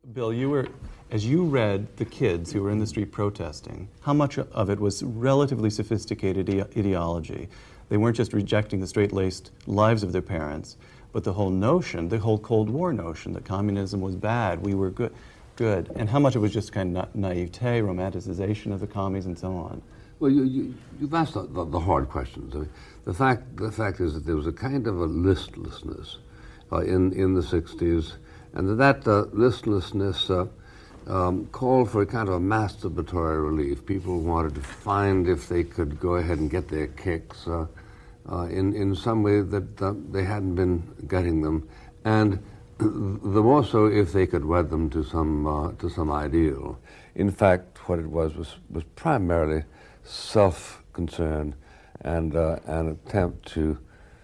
Bill, as you read the kids who were in the street protesting, how much of it was relatively sophisticated ideology? They weren't just rejecting the straight-laced lives of their parents, but the whole notion, the whole Cold War notion that communism was bad, we were good. And how much of it was just kind of naivete, romanticization of the commies, and so on? Well, you've asked the hard questions. I mean, the fact is that there was a kind of a listlessness in the 60s, and that listlessness called for a kind of a masturbatory relief. People wanted to find if they could go ahead and get their kicks in some way that they hadn't been getting them, and the more so if they could wed them to some ideal. In fact, what it was primarily self-concern and an attempt to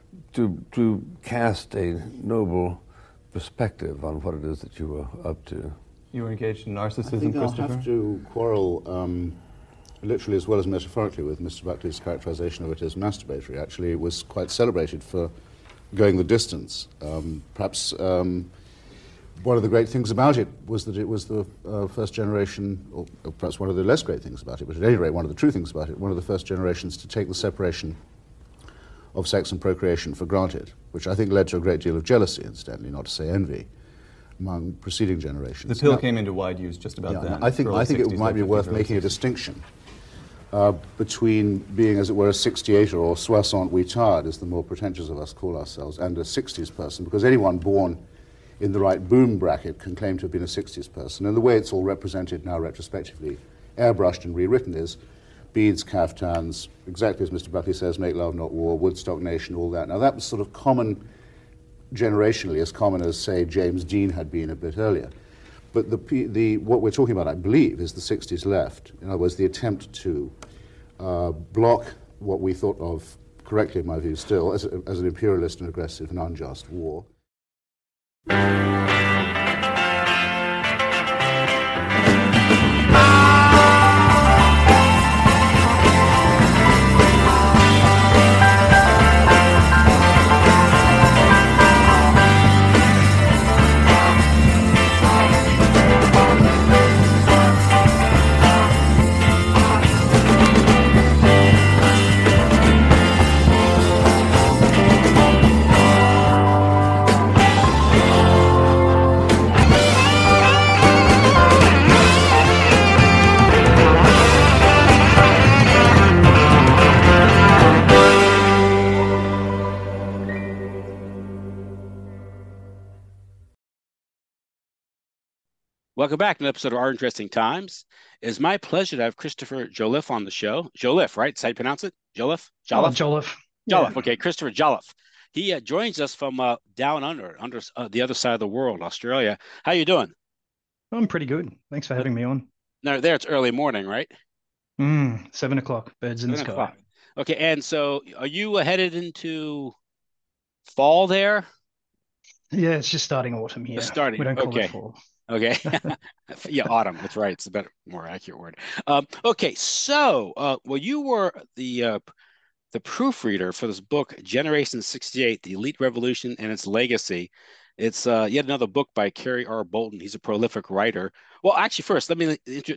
cast a noble perspective on what it is that you were up to. You were engaged in narcissism, I think Christopher? I have to quarrel literally as well as metaphorically with Mr. Buckley's characterization of it as masturbatory. Actually, it was quite celebrated for going the distance. Perhaps one of the great things about it was that it was the first generation, or perhaps one of the less great things about it, but at any rate one of the true things about it, one of the first generations to take the separation of sex and procreation for granted, which I think led to a great deal of jealousy, incidentally, not to say envy, among preceding generations. The pill came into wide use just about then. I think it might be worth making a distinction between being, as it were, a 68er, or soixante huitard, as the more pretentious of us call ourselves, and a 60s person, because anyone born in the right boom bracket can claim to have been a 60s person. And the way it's all represented now retrospectively, airbrushed and rewritten, is beads, caftans, exactly as Mr. Buckley says, make love, not war, Woodstock Nation, all that. Now that was sort of common generationally, as common as, say, James Dean had been a bit earlier. But what we're talking about, I believe, is the 60s left. In other words, the attempt to block what we thought of, correctly in my view still, as an imperialist and aggressive and unjust war. Welcome back to an episode of Our Interesting Times. It is my pleasure to have Christopher Jolliffe on the show. Jolliffe, right? Is that how you pronounce it? Jolliffe? Jolliffe? Oh, Jolliffe. Jolliffe, yeah. Okay. Christopher Jolliffe. He joins us from down under the other side of the world, Australia. How you doing? I'm pretty good. Thanks for having me on. No, there it's early morning, right? 7 o'clock. Birds in the sky. Okay, and so are you headed into fall there? Yeah, it's just starting autumn here. We don't call it fall. Okay. Yeah, autumn. That's right. It's a better, more accurate word. Okay, so well, you were the proofreader for this book, Generation 68: The Elite Revolution and Its Legacy. It's yet another book by Kerry R. Bolton. He's a prolific writer. Well, actually, first, let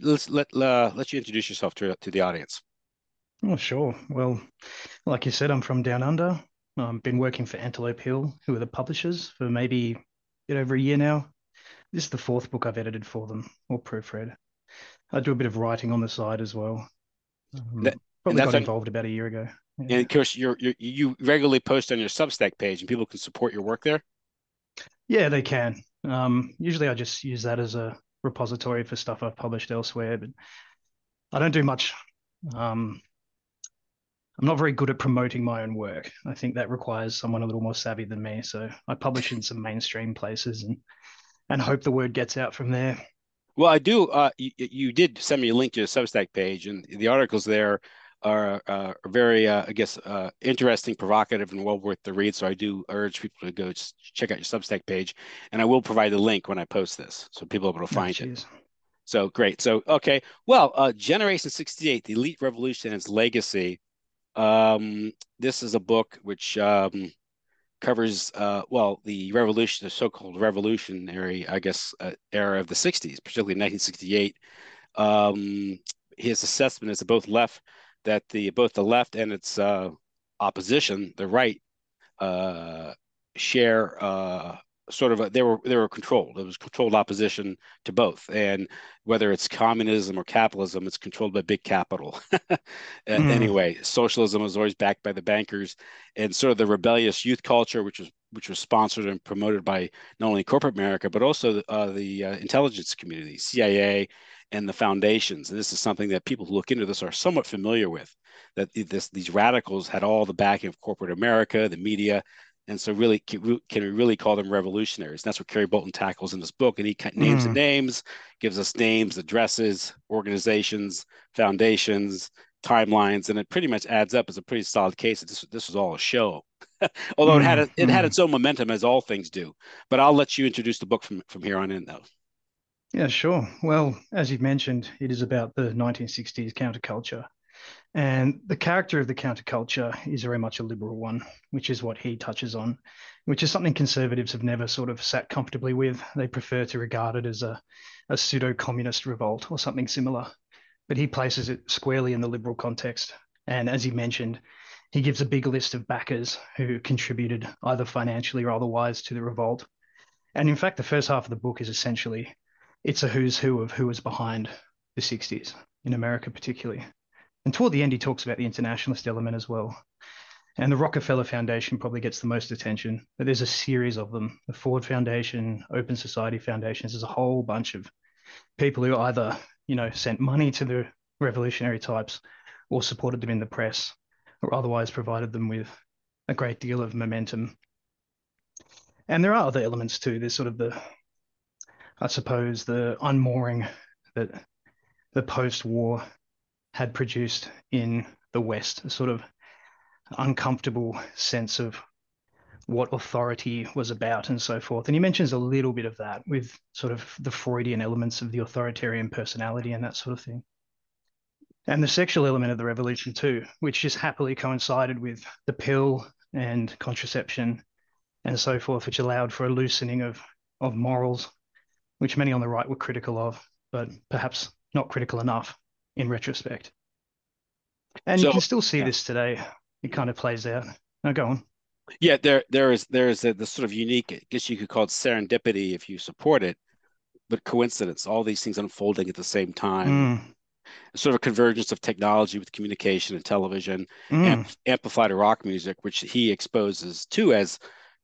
you introduce yourself to the audience. Oh, sure. Well, like you said, I'm from down under. I've been working for Antelope Hill, who are the publishers, for maybe a bit over a year now. This is the fourth book I've edited for them, or proofread. I do a bit of writing on the side as well. Probably got involved about a year ago. Yeah. And of course, you regularly post on your Substack page, and people can support your work there? Yeah, they can. Usually I just use that as a repository for stuff I've published elsewhere, but I don't do much. I'm not very good at promoting my own work. I think that requires someone a little more savvy than me. So I publish in some mainstream places and hope the word gets out from there. Well, I do. You did send me a link to your Substack page, and the articles there are very, interesting, provocative, and well worth the read. So I do urge people to go check out your Substack page, and I will provide the link when I post this, so people will be able to find it. So great. So okay. Well, Generation 68: The Elite Revolution and Its Legacy. This is a book which covers well, the revolution, the so-called revolutionary, I guess, era of the 60s, particularly 1968. His assessment is that both the left and its opposition, the right, share sort of they were controlled. It was controlled opposition to both, and whether it's communism or capitalism, it's controlled by big capital. Anyway, socialism was always backed by the bankers, and sort of the rebellious youth culture, which was sponsored and promoted by not only corporate America but also the intelligence community, CIA, and the foundations. And this is something that people who look into this are somewhat familiar with. That these radicals had all the backing of corporate America, the media. And so really, can we really call them revolutionaries? And that's what Kerry Bolton tackles in this book. And he names the names, gives us names, addresses, organizations, foundations, timelines, and it pretty much adds up as a pretty solid case that this was all a show. Although it had its own momentum, as all things do. But I'll let you introduce the book from here on in, though. Yeah, sure. Well, as you've mentioned, it is about the 1960s counterculture. And the character of the counterculture is very much a liberal one, which is what he touches on, which is something conservatives have never sort of sat comfortably with. They prefer to regard it as a pseudo-communist revolt or something similar. But he places it squarely in the liberal context. And as he mentioned, he gives a big list of backers who contributed either financially or otherwise to the revolt. And in fact, the first half of the book is essentially, it's a who's who of who was behind the 60s, in America particularly. And toward the end, he talks about the internationalist element as well. And the Rockefeller Foundation probably gets the most attention, but there's a series of them. The Ford Foundation, Open Society Foundations, there's a whole bunch of people who either, sent money to the revolutionary types or supported them in the press or otherwise provided them with a great deal of momentum. And there are other elements too. There's sort of the unmooring that the post-war had produced in the West, a sort of uncomfortable sense of what authority was about and so forth. And he mentions a little bit of that with sort of the Freudian elements of the authoritarian personality and that sort of thing. And the sexual element of the revolution too, which just happily coincided with the pill and contraception and so forth, which allowed for a loosening of morals, which many on the right were critical of, but perhaps not critical enough in retrospect. And you can still see this today. It kind of plays out. Now go on. Yeah, there is this sort of unique, I guess you could call it serendipity if you support it, but coincidence, all these things unfolding at the same time. Sort of a convergence of technology with communication and television, amplified rock music, which he exposes to as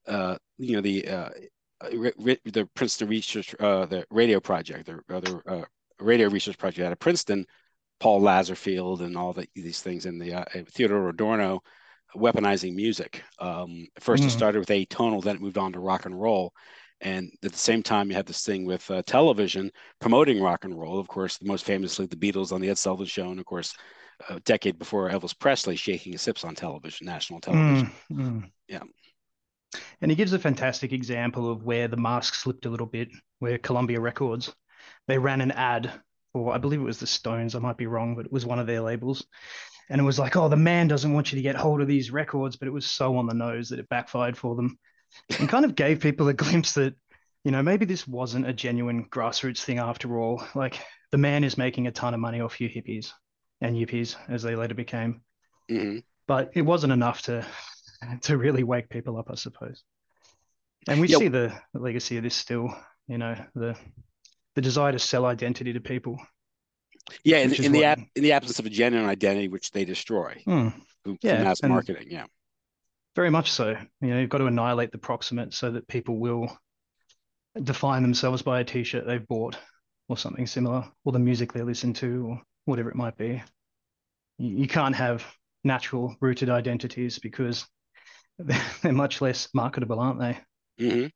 the Princeton research, the radio project, the radio research project out of Princeton, Paul Lazarsfeld and all these things, in the Theodore Adorno weaponizing music. First it started with atonal, then it moved on to rock and roll. And at the same time, you have this thing with television promoting rock and roll. Of course, most famously, the Beatles on the Ed Sullivan Show, and of course, a decade before, Elvis Presley shaking his hips on television, national television. Yeah. And he gives a fantastic example of where the mask slipped a little bit, where Columbia Records, they ran an ad for, I believe it was the Stones, I might be wrong, but it was one of their labels. And it was like, oh, the man doesn't want you to get hold of these records, but it was so on the nose that it backfired for them. And kind of gave people a glimpse that, maybe this wasn't a genuine grassroots thing after all. Like, the man is making a ton of money off you hippies and yippies, as they later became. But it wasn't enough to really wake people up, I suppose. And we see the legacy of this still, the desire to sell identity to people. Yeah, in the absence of a genuine identity, which they destroy through mass marketing. Yeah. Very much so. You've got to annihilate the proximate so that people will define themselves by a T-shirt they've bought or something similar, or the music they listen to, or whatever it might be. You can't have natural rooted identities because they're much less marketable, aren't they?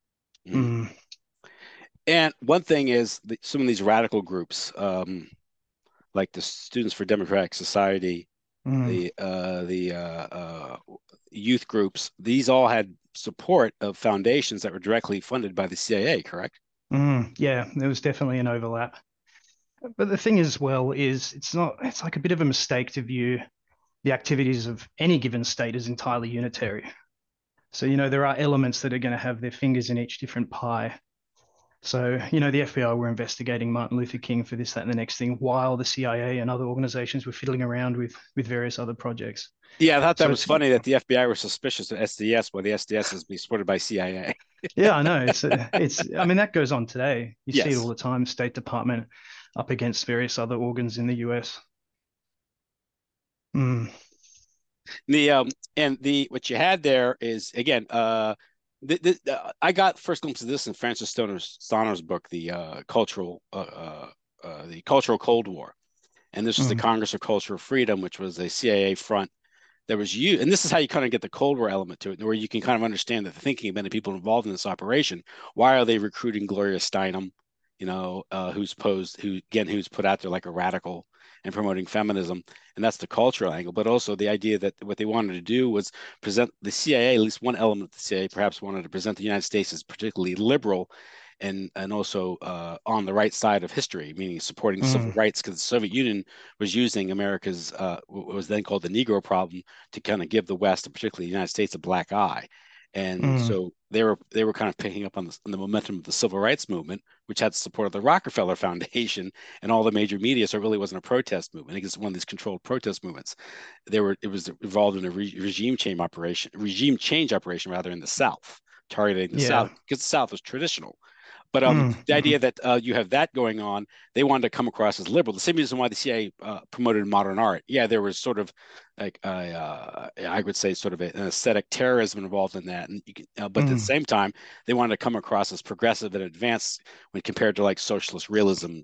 And one thing is some of these radical groups, like the Students for Democratic Society, the youth groups, these all had support of foundations that were directly funded by the CIA, correct? Yeah, there was definitely an overlap. But the thing as well is it's like a bit of a mistake to view the activities of any given state as entirely unitary. So, there are elements that are going to have their fingers in each different pie. So, the FBI were investigating Martin Luther King for this, that, and the next thing, while the CIA and other organizations were fiddling around with various other projects. Yeah, I thought that So was funny that the FBI were suspicious of SDS while the SDS is being supported by CIA. yeah, I know. I mean, that goes on today. You see it all Yes. the time, State Department up against various other organs in the US. Mm. The and the what you had there is again I got first glimpse of this in Francis Stoner's book, the Cultural Cold War, and this was the Mm. Congress of Cultural Freedom, which was a CIA front that was used, and this is how you kind of get the Cold War element to it, where you can kind of understand the thinking of many people involved in this operation. Why are they recruiting Gloria Steinem, who's put out there like a radical and promoting feminism, and that's the cultural angle, but also the idea that what they wanted to do was present the CIA, at least one element of the CIA, perhaps wanted to present the United States as particularly liberal and also on the right side of history, meaning supporting civil Mm. rights, because the Soviet Union was using America's what was then called the Negro problem to kind of give the West, and particularly the United States, a black eye. And Mm. so they were kind of picking up on the momentum of the civil rights movement, which had the support of the Rockefeller Foundation and all the major media. So it really wasn't a protest movement. It was one of these controlled protest movements. It was involved in a regime change operation rather in the South, targeting the Yeah. South because the South was traditional. But Mm. the Mm. idea that you have that going on, they wanted to come across as liberal. The same reason why the CIA promoted modern art. Yeah, there was sort of like I would say sort of an aesthetic terrorism involved in that, but at the Mm. same time, they wanted to come across as progressive and advanced when compared to like socialist realism.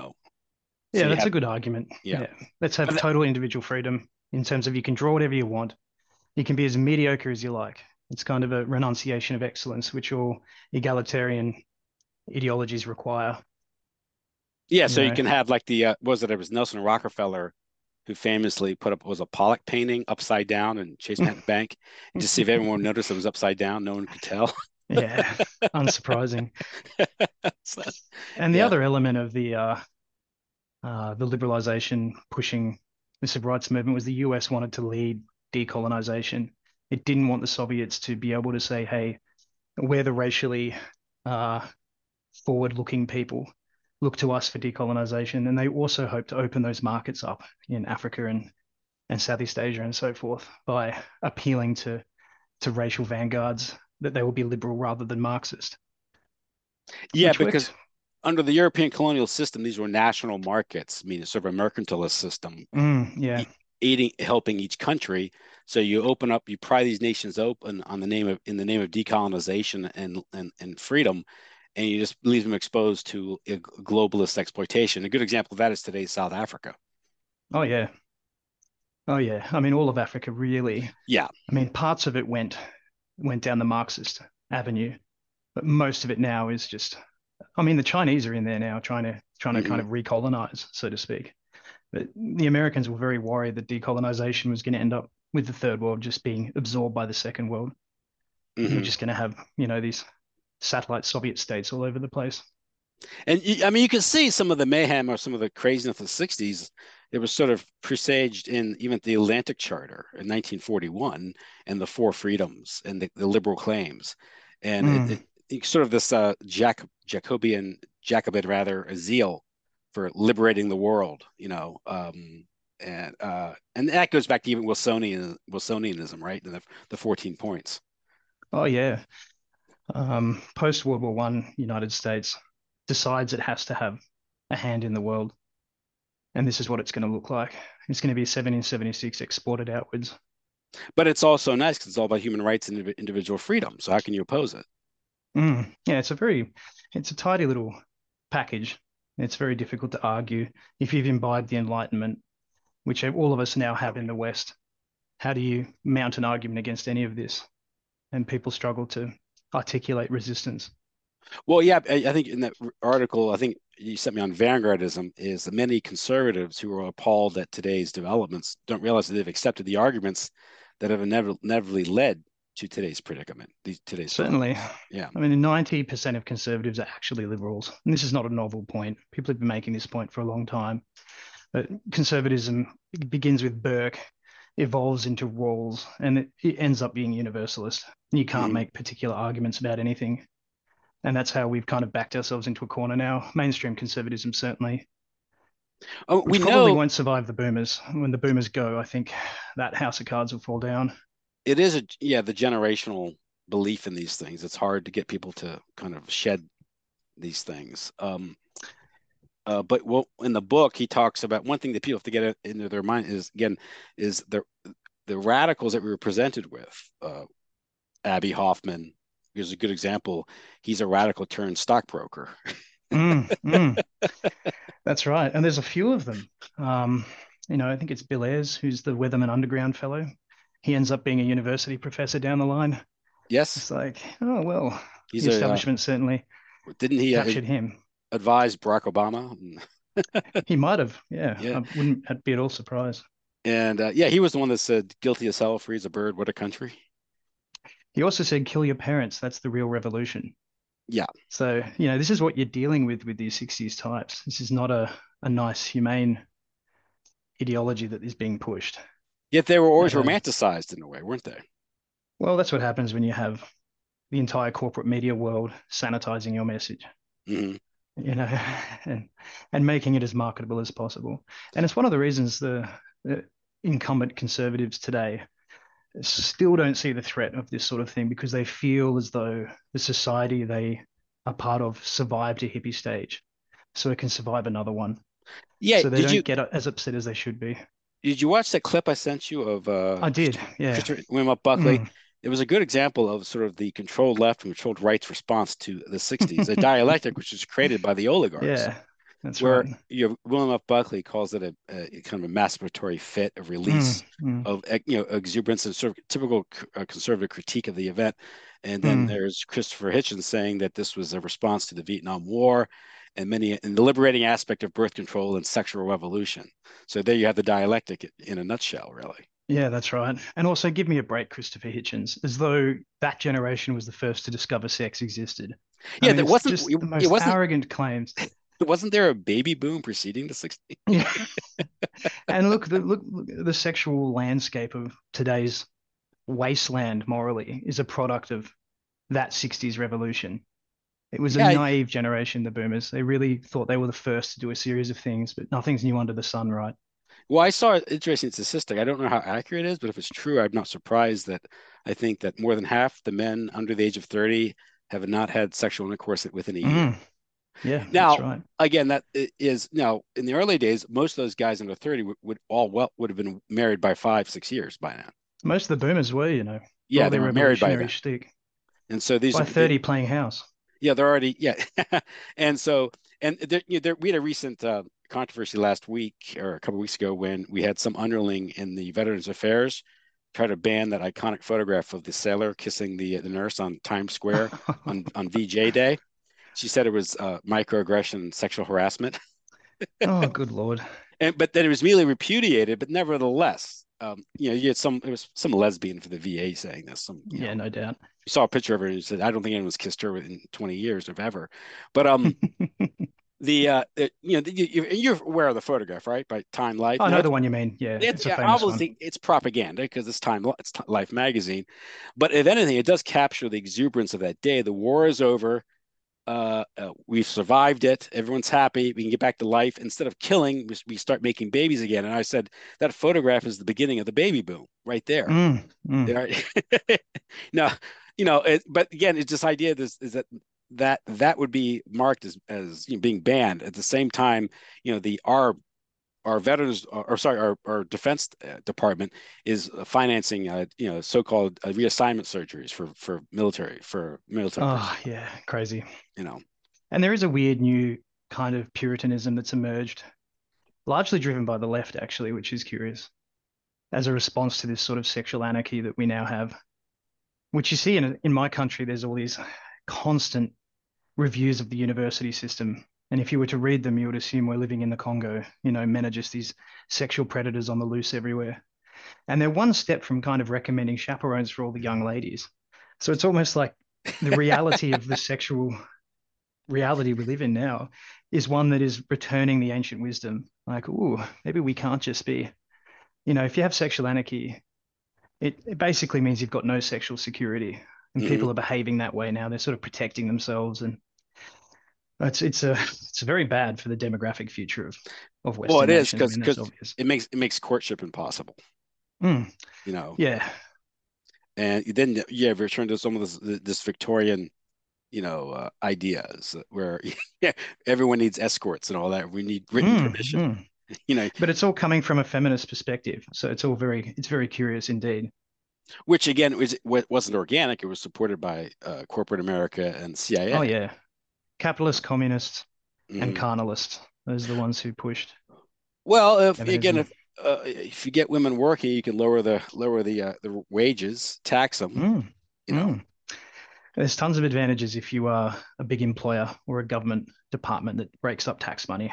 So Yeah, you that's have a good argument. yeah, Yeah. Let's have but total individual freedom in terms of you can draw whatever you want. You can be as mediocre as you like. It's kind of a renunciation of excellence, which all egalitarian ideologies require, yeah, you so you know. can have like it was Nelson Rockefeller who famously put up was a Pollock painting upside down in Chase Manhattan Bank, and to see if everyone noticed it was upside down, no one could tell. Yeah, unsurprising. So, And the yeah, other element of the liberalization pushing the civil rights movement was the US wanted to lead decolonization. It didn't want the Soviets to be able to say, hey, we're the racially uh, forward-looking people. Look to us for decolonization. And they also hoped to open those markets up in Africa and Southeast Asia and so forth by appealing to racial vanguards that they will be liberal rather than Marxist, yeah, which worked. because under the European colonial system, these were national markets, meaning sort of a mercantilist system, Yeah. e- helping each country. So you pry these nations open in the name of decolonization and freedom, and you just leave them exposed to a globalist exploitation. A good example of that is today's South Africa. Oh yeah. Oh yeah. I mean, all of Africa really. Yeah. I mean, parts of it went down the Marxist avenue, but most of it now is just. I mean, the Chinese are in there now, trying to kind Hmm. of recolonize, so to speak. But the Americans were very worried that decolonization was going to end up with the third world just being absorbed by the second world. We're Hmm. just going to have, these satellite Soviet states all over the place. And I mean, you can see some of the mayhem or some of the craziness of the 60s. It was sort of presaged in even the Atlantic Charter in 1941 and the Four Freedoms and the liberal claims. And Mm. it's sort of this Jacobin rather, a zeal for liberating the world, and that goes back to even Wilsonianism, right? The 14 points. Oh yeah. Post World War One, United States decides it has to have a hand in the world, and this is what it's going to look like. It's going to be 1776 exported outwards. But it's also nice because it's all about human rights and individual freedom. So how can you oppose it? Yeah, it's a tidy little package. It's very difficult to argue if you've imbibed the Enlightenment, which all of us now have in the West. How do you mount an argument against any of this? And people struggle to articulate resistance. Well, yeah, I think in that article, I think you sent me on Vanguardism, is that many conservatives who are appalled at today's developments don't realize that they've accepted the arguments that have inevitably led to today's predicament, today's Certainly. developments. Yeah. I mean, 90% of conservatives are actually liberals. And this is not a novel point. People have been making this point for a long time. But conservatism begins with Burke evolves into roles, and it ends up being universalist. You can't Mhm. make particular arguments about anything. And that's how we've kind of backed ourselves into a corner now. Mainstream conservatism, certainly, Oh, we which probably know won't survive the boomers. When the boomers go, I think that house of cards will fall down. it is the generational belief in these things. It's hard to get people to kind of shed these things. But in the book, he talks about one thing that people have to get into their mind is again is the radicals that we were presented with. Abby Hoffman is a good example. He's a radical turned stockbroker. Mm, mm, that's right. And there's a few of them. I think it's Bill Ayres, who's the Weatherman Underground fellow. He ends up being a university professor down the line. Yes, It's like, oh, well, he's the a. establishment certainly Didn't he captured him. advise Barack Obama? He might have. Yeah, Yeah, I wouldn't be at all surprised. and yeah, he was the one that said, "Guilty as hell, free as a bird. What a country." He also said, kill your parents. That's the real revolution. Yeah, So, this is what you're dealing with these 60s types. This is not a nice, humane ideology that is being pushed. yet they were always Uh, romanticized in a way, weren't they? well, that's what happens when you have the entire corporate media world sanitizing your message, Hmm. you know, and making it as marketable as possible. And it's one of the reasons the incumbent conservatives today still don't see the threat of this sort of thing because they feel as though the society they are part of survived a hippie stage, so it can survive another one. Yeah, So they don't get as upset as they should be. did you watch that clip I sent you of I did, yeah. Christopher William Buckley? Mm. It was a good example of sort of the controlled left and controlled right's response to the 60s, a dialectic which was created by the oligarchs, Yeah, that's where right. William F. Buckley calls it a kind of a masturbatory fit of Mm, release mm, of exuberance and sort of typical conservative critique of the event. And then mm. there's Christopher Hitchens saying that this was a response to the Vietnam War and the liberating aspect of birth control and sexual revolution. So there you have the dialectic in a nutshell, really. Yeah, that's right. And also give me a break, Christopher Hitchens, as though that generation was the first to discover sex existed. I Yeah, mean, that it's wasn't just the it most wasn't arrogant claims. wasn't there a baby boom preceding the 60s? Yeah. And look, the sexual landscape of today's wasteland morally is a product of that 60s revolution. It was a Yeah, naive generation, the boomers. They really thought they were the first to do a series of things, but nothing's new under the sun, right? well, I saw an interesting statistic. I don't know how accurate it is, but if it's true, I'm not surprised that I think that more than half the men under the age of 30 have not had sexual intercourse within a year. Mm, yeah, that's Now, right. again, that is now in the early days, most of those guys under 30 would have been married by 5, 6 years by now. Most of the boomers were, for Yeah, all they their were married by revolutionary then. shtick. And so these By are 30 playing house. yeah, they're already yeah. And so we had a recent controversy last week or a couple of weeks ago when we had some underling in the Veterans Affairs try to ban that iconic photograph of the sailor kissing the nurse on Times Square on VJ Day. She said it was microaggression, sexual harassment, Oh, good Lord. but then it was immediately repudiated. But nevertheless, you had it was some lesbian for the VA saying this. Yeah, no doubt. You saw a picture of her and you said, I don't think anyone's kissed her in 20 years, if ever. But you're aware of the photograph, right? By Time Life. I Now, know the one you mean. Yeah, it's a yeah, famous one. obviously it's propaganda because it's Life magazine. But if anything, it does capture the exuberance of that day. The war is over. We've survived it. Everyone's happy. We can get back to life. Instead of killing, we start making babies again. And I said that photograph is the beginning of the baby boom right there. Mm, mm. Yeah. No, but again, it's this idea is that would be marked as being banned. At the same time, the our veterans, or sorry, our defense department is financing, so-called reassignment surgeries for military personnel. Oh, yeah, crazy. You know, And there is a weird new kind of Puritanism that's emerged, largely driven by the left, actually, which is curious, as a response to this sort of sexual anarchy that we now have, which you see in my country, there's all these constant reviews of the university system. And if you were to read them, you would assume we're living in the Congo. Men are just these sexual predators on the loose everywhere. And they're one step from kind of recommending chaperones for all the young ladies. So it's almost like the reality of the sexual reality we live in now is one that is returning the ancient wisdom. Like, ooh, maybe we can't just be if you have sexual anarchy, it basically means you've got no sexual security, and Hmm. people are behaving that way now. They're sort of protecting themselves, and it's very bad for the demographic future of Well, Western it is nations. I because mean, that's obvious. it makes courtship impossible. Mm, You know, yeah. and then you have returned to some of this Victorian, ideas where yeah, everyone needs escorts and all that. We need written permission. Mm. You know, But it's all coming from a feminist perspective, so it's very curious indeed. which again wasn't organic. It was supported by corporate America and Oh CIA. yeah, capitalists, communists, and Hmm. carnalists. Those are the ones who pushed Well, feminism. if you get women working, you can lower the wages, tax them. Mm, You know, mm. There's tons of advantages if you are a big employer or a government department that breaks up tax money.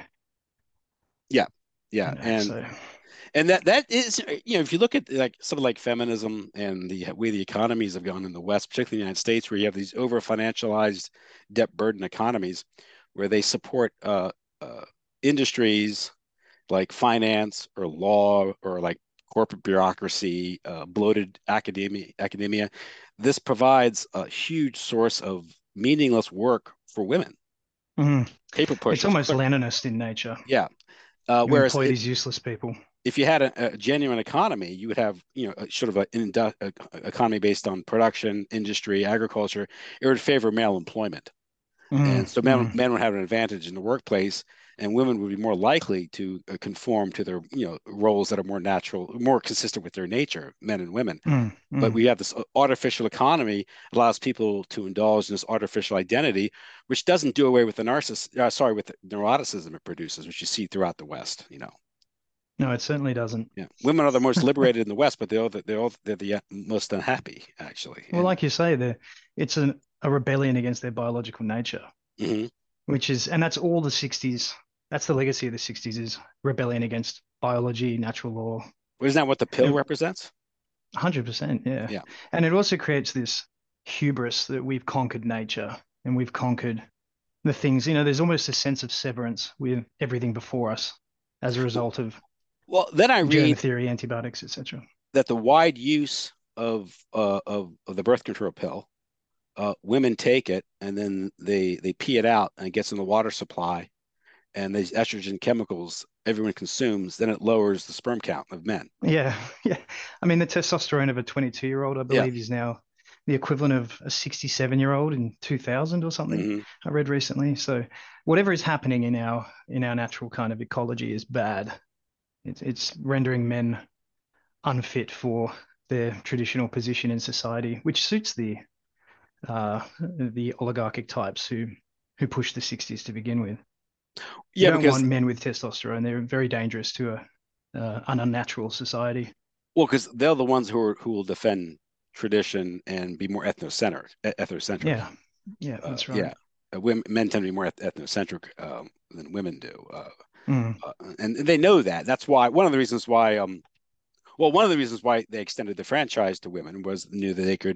yeah, yeah, and So that is, if you look at like something like feminism and the way the economies have gone in the West, particularly the United States, where you have these over financialized, debt burdened economies, where they support uh, industries like finance or law or like corporate bureaucracy, bloated academia. This provides a huge source of meaningless work for women, mm, paper it's pushers, almost clerk. Leninist in nature. Yeah. You Whereas employ these useless people. if you had a genuine economy, you would have, sort of an economy based on production, industry, agriculture. It would favor male employment. Mm, And so mm, men would have an advantage in the workplace, and women would be more likely to conform to their, roles that are more natural, more consistent with their nature, men and women. But mm. we have this artificial economy allows people to indulge in this artificial identity, which doesn't do away with the with the neuroticism it produces, which you see throughout the West. No, it certainly doesn't. Yeah, women are the most liberated in the West, but they're the most unhappy actually. Well, And like you say, it's a rebellion against their biological nature, mhm. and that's all the 60s. That's the legacy of the 60s is rebellion against biology, natural law. Isn't that what the pill And represents? 100%, yeah. Yeah. And it also creates this hubris that we've conquered nature and we've conquered the things. There's almost a sense of severance with everything before us as a result of Well, then I germ read theory, antibiotics, etc. that the wide use of the birth control pill, women take it and then they pee it out and it gets in the water supply, and these estrogen chemicals everyone consumes, then it lowers the sperm count of men. Yeah, yeah. I mean, the testosterone of a 22-year-old, I Yeah. believe, is now the equivalent of a 67-year-old in 2000 or something. Hmm. I read recently. So whatever is happening in our natural kind of ecology is bad. It's rendering men unfit for their traditional position in society, which suits the oligarchic types who pushed the 60s to begin with. You Yeah, don't because want men with testosterone. They're very dangerous to an unnatural society. they're the ones who will defend tradition and be more ethnocentric. Yeah, yeah, that's right. Yeah, men tend to be more ethnocentric than women do, Mm, and they know that. That's why one of the reasons why they extended the franchise to women was knew that they could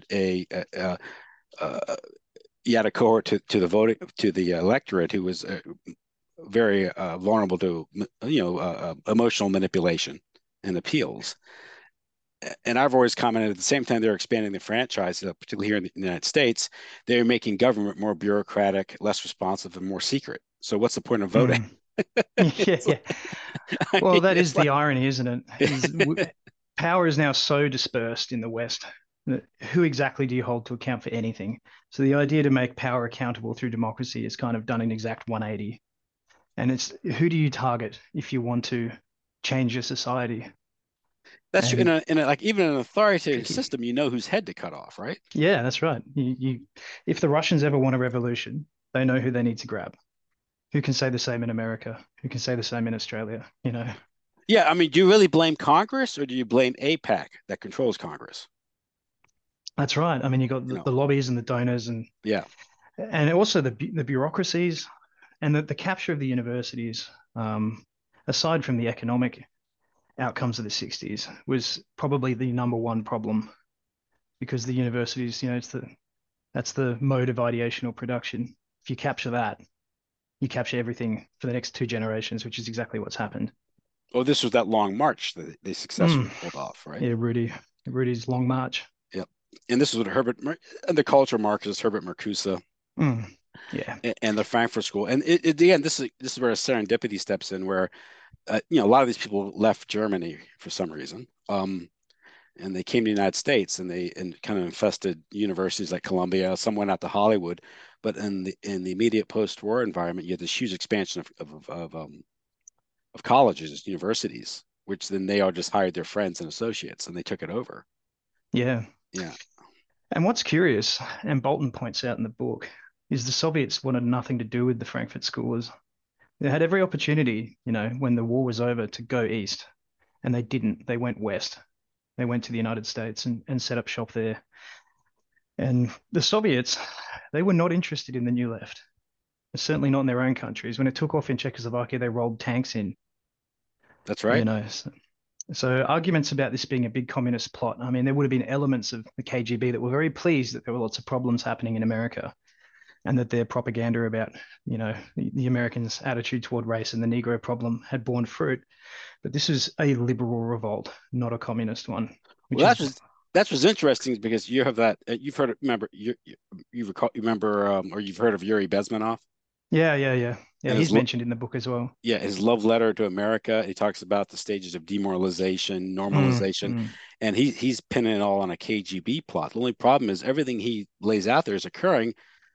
you had a cohort to the voting to the electorate who was very vulnerable to emotional manipulation and appeals. And I've always commented at the same time they're expanding the franchise, particularly here in the United States, they're making government more bureaucratic, less responsive, and more secret. So what's the point of voting? mm. Yeah, It's yeah. like, I Well, mean, that is it's like, the irony, isn't it? Power is now so dispersed in the West that who exactly do you hold to account for anything? So the idea to make power accountable through democracy is kind of done an exact 180. And it's who do you target if you want to change your society? that's true. And Like even an it's authoritative tricky. system, you know whose head to cut off, right? Yeah, that's right. If the Russians ever want a revolution, they know who they need to grab. Who can say the same in America? Who can say the same in Australia? Yeah, I mean, do you really blame Congress or do you blame APAC that controls Congress? That's right. I mean, you got You know, the lobbies and the donors yeah. and also the bureaucracies and the capture of the universities. Aside from the economic outcomes of the 60s, was probably the number one problem because the universities, that's the mode of ideational production. If you capture that, you capture everything for the next two generations, which is exactly what's happened. Oh, this was that long march that they Mm. successfully pulled off, right? Yeah, Rudy's Long March. Yep. And this is what and the cultural Marxist Herbert Marcuse Mm. Yeah, and the Frankfurt School. And again, this is where serendipity steps in, where a lot of these people left Germany for some reason, and they came to the United States, and they kind of infested universities like Columbia. Some went out to Hollywood, but in the immediate post-war environment, you had this huge expansion of colleges, universities, which then they all just hired their friends and associates, and they took it over. yeah. Yeah, And what's curious, and Bolton points out in the book, is the Soviets wanted nothing to do with the Frankfurt Schoolers. They had every opportunity, when the war was over, to go east, and they didn't. They went west. They went to the United States and set up shop there. And the Soviets, they were not interested in the new left, certainly not in their own countries. When it took off in Czechoslovakia, they rolled tanks in, that's you right. know. So arguments about this being a big communist plot, I mean, there would have been elements of the KGB that were very pleased that there were lots of problems happening in America and that their propaganda about, the Americans' attitude toward race and the Negro problem had borne fruit. But this is a liberal revolt, not a communist one, which Well, is, that's what's interesting because you have that you've heard remember you remember or you've heard of Yuri Bezmenov yeah, yeah, yeah. Yeah, and he's mentioned in the book as well. his love letter to America. He talks about the stages of demoralization, Mm, normalization, mm. and he's pinning it all on a KGB plot. The only problem is everything he lays out there is occurring,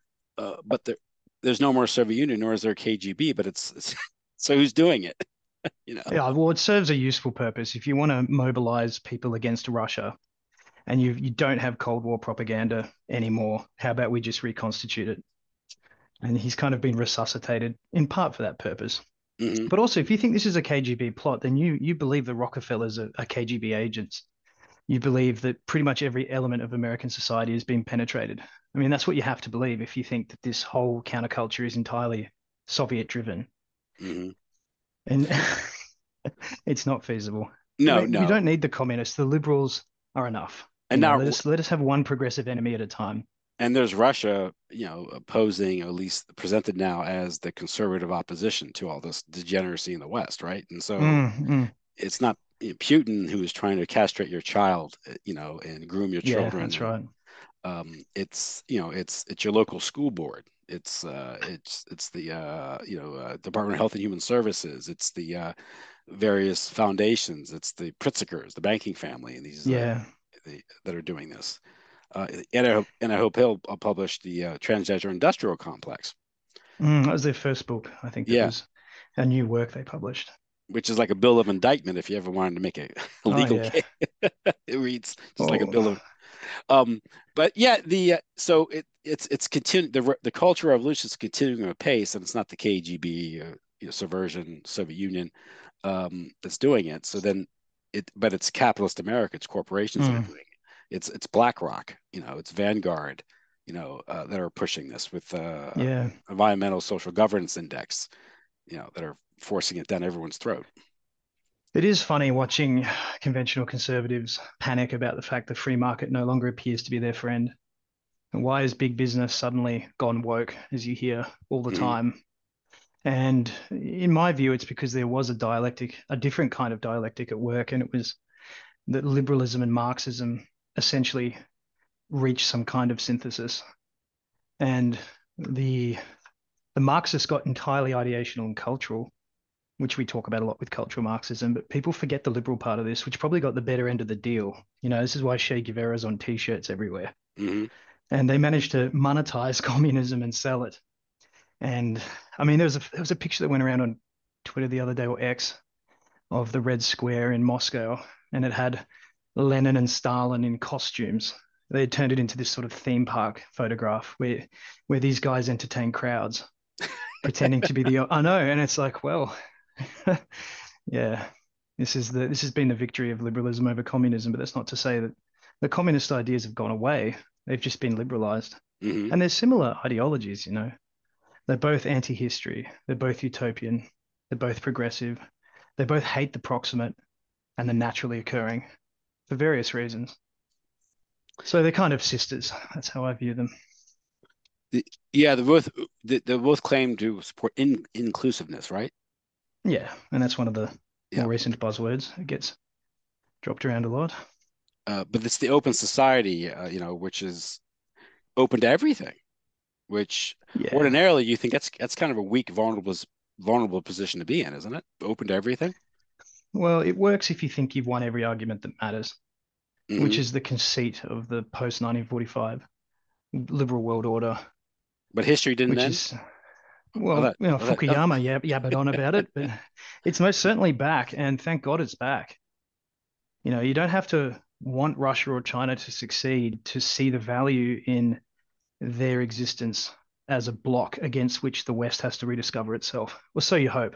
but there's no more Soviet Union, nor is there KGB. But it's so who's doing it? You know? Yeah, well, it serves a useful purpose. If you want to mobilize people against Russia and you don't have Cold War propaganda anymore, how about we just reconstitute it? And he's kind of been resuscitated in part for that purpose. Hmm. But also, if you think this is a KGB plot, then you believe the Rockefellers are KGB agents. You believe that pretty much every element of American society has been penetrated. I mean, that's what you have to believe if you think that this whole counterculture is entirely Soviet driven. Hmm. And it's not feasible. No, We no, don't need the communists. The liberals are enough. and now Let us have one progressive enemy at a time. and there's Russia, opposing, or at least presented now as the conservative opposition to all this degeneracy in the West, right? And so Mm, mm. it's not Putin who is trying to castrate your child, and groom your Yeah, children, that's and right. it's your local school board. It's the Department of Health and Human Services. It's the various foundations. It's the Pritzkers, the banking family, and these Yeah. that are doing this. And I hope he'll publish the Transgender Industrial Complex. That was their first book. I think that Yeah, was a new work they published. which is like a bill of indictment if you ever wanted to make a Oh, legal yeah. case. It reads just like a Oh, bill of. But yeah, the so it's continu the Cultural Revolution is continuing apace, and it's not the KGB, subversion, Soviet Union, that's doing it. So then but it's capitalist America, it's corporations that are mm, doing it. It's BlackRock, it's Vanguard, that are pushing this with yeah. environmental social governance index, that are forcing it down everyone's throat. It is funny watching conventional conservatives panic about the fact the free market no longer appears to be their friend. And why has big business suddenly gone woke, as you hear all the Hmm. time? And in my view, it's because there was a dialectic, a different kind of dialectic at work, and it was that liberalism and Marxism essentially reached some kind of synthesis. And the the Marxists got entirely ideational and cultural, which we talk about a lot with cultural Marxism, but people forget the liberal part of this, which probably got the better end of the deal. This is why Che Guevara's on t-shirts everywhere. Hmm. And they managed to monetize communism and sell it. And I mean, there was a picture that went around on Twitter the other day, or X, of the Red Square in Moscow, and it had Lenin and Stalin in costumes. They had turned it into this sort of theme park photograph where these guys entertain crowds, pretending to be the I know, and it's like, well, yeah, this has been the victory of liberalism over communism, but that's not to say that the communist ideas have gone away. They've just been liberalized. Hmm. And there's similar ideologies. They're both anti-history, they're both utopian, they're both progressive, they both hate the proximate and the naturally occurring for various reasons. So they're kind of sisters. That's how I view them. Yeah, they both claim to support inclusiveness, right? Yeah, and that's one of the Yeah. more recent buzzwords. It gets dropped around a lot. But it's the open society, which is open to everything, which Yeah. ordinarily you think that's kind of a weak, vulnerable position to be in, isn't it? Open to everything. Well, it works if you think you've won every argument that matters, which Hmm. is the conceit of the post 1945 liberal world order, But history didn't which end. is, Oh, well, Fukuyama yabbered on about it, but it's most certainly back, and thank God it's back. You don't have to want Russia or China to succeed to see the value in their existence as a block against which the West has to rediscover itself. Or so you hope.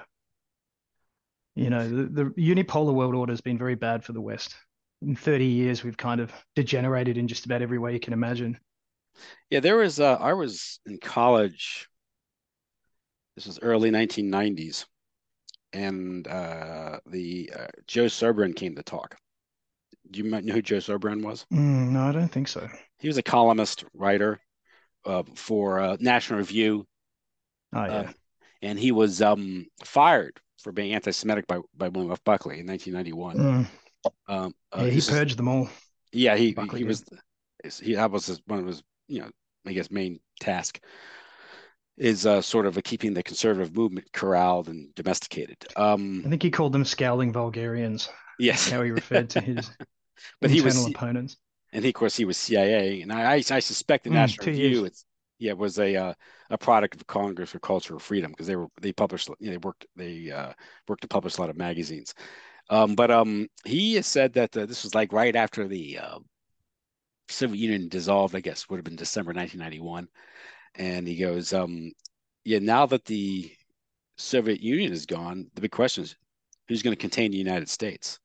The unipolar world order has been very bad for the West. In 30 years, we've kind of degenerated in just about every way you can imagine. Yeah, there was. I was in college. This was early 1990s, and the Joe Sobran came to talk. Do you know who Joe Sobran was? No, I don't think so. He was a columnist writer for National Review, Oh, uh, yeah. and he was fired for being anti-Semitic by William F. Buckley in 1991. Mm. Yeah, he This is purged them all. yeah Buckley he did. was that was one of his I guess main task is sort of keeping the conservative movement corralled and domesticated. I think he called them scowling vulgarians. That's Yes, how he referred to his but he was internal opponents. and he, of course, he was CIA, and I suspect the National 2 years. Review, was a product of Congress for Cultural Freedom because they published, worked to publish a lot of magazines. But he has said that this was like right after the Soviet Union dissolved, I guess would have been December 1991, and he goes, yeah, now that the Soviet Union is gone, the big question is who's going to contain the United States?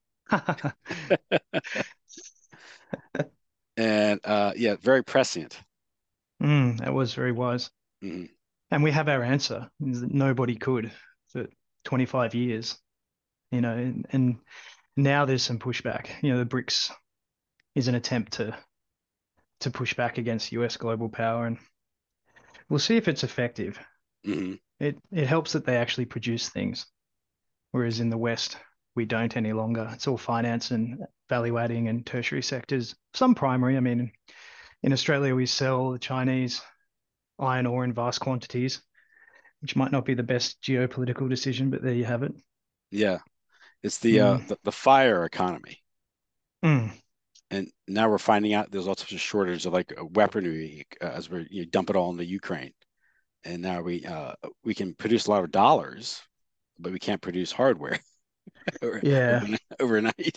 And yeah, very prescient. That was very wise. Hmm. And we have our answer, is that nobody could for 25 years, and now there's some pushback. The BRICS is an attempt to push back against US global power, and we'll see if it's effective. Hmm. It helps that they actually produce things, whereas in the West we don't any longer. It's all finance and value adding and tertiary sectors, some primary. I mean, in Australia we sell the Chinese iron ore in vast quantities, which might not be the best geopolitical decision, but there you have it. Yeah, it's Mm. the fire economy, Mm. and now we're finding out there's lots of shortage of like weaponry as we dump it all into Ukraine, and now we can produce a lot of dollars, but we can't produce hardware Yeah. overnight.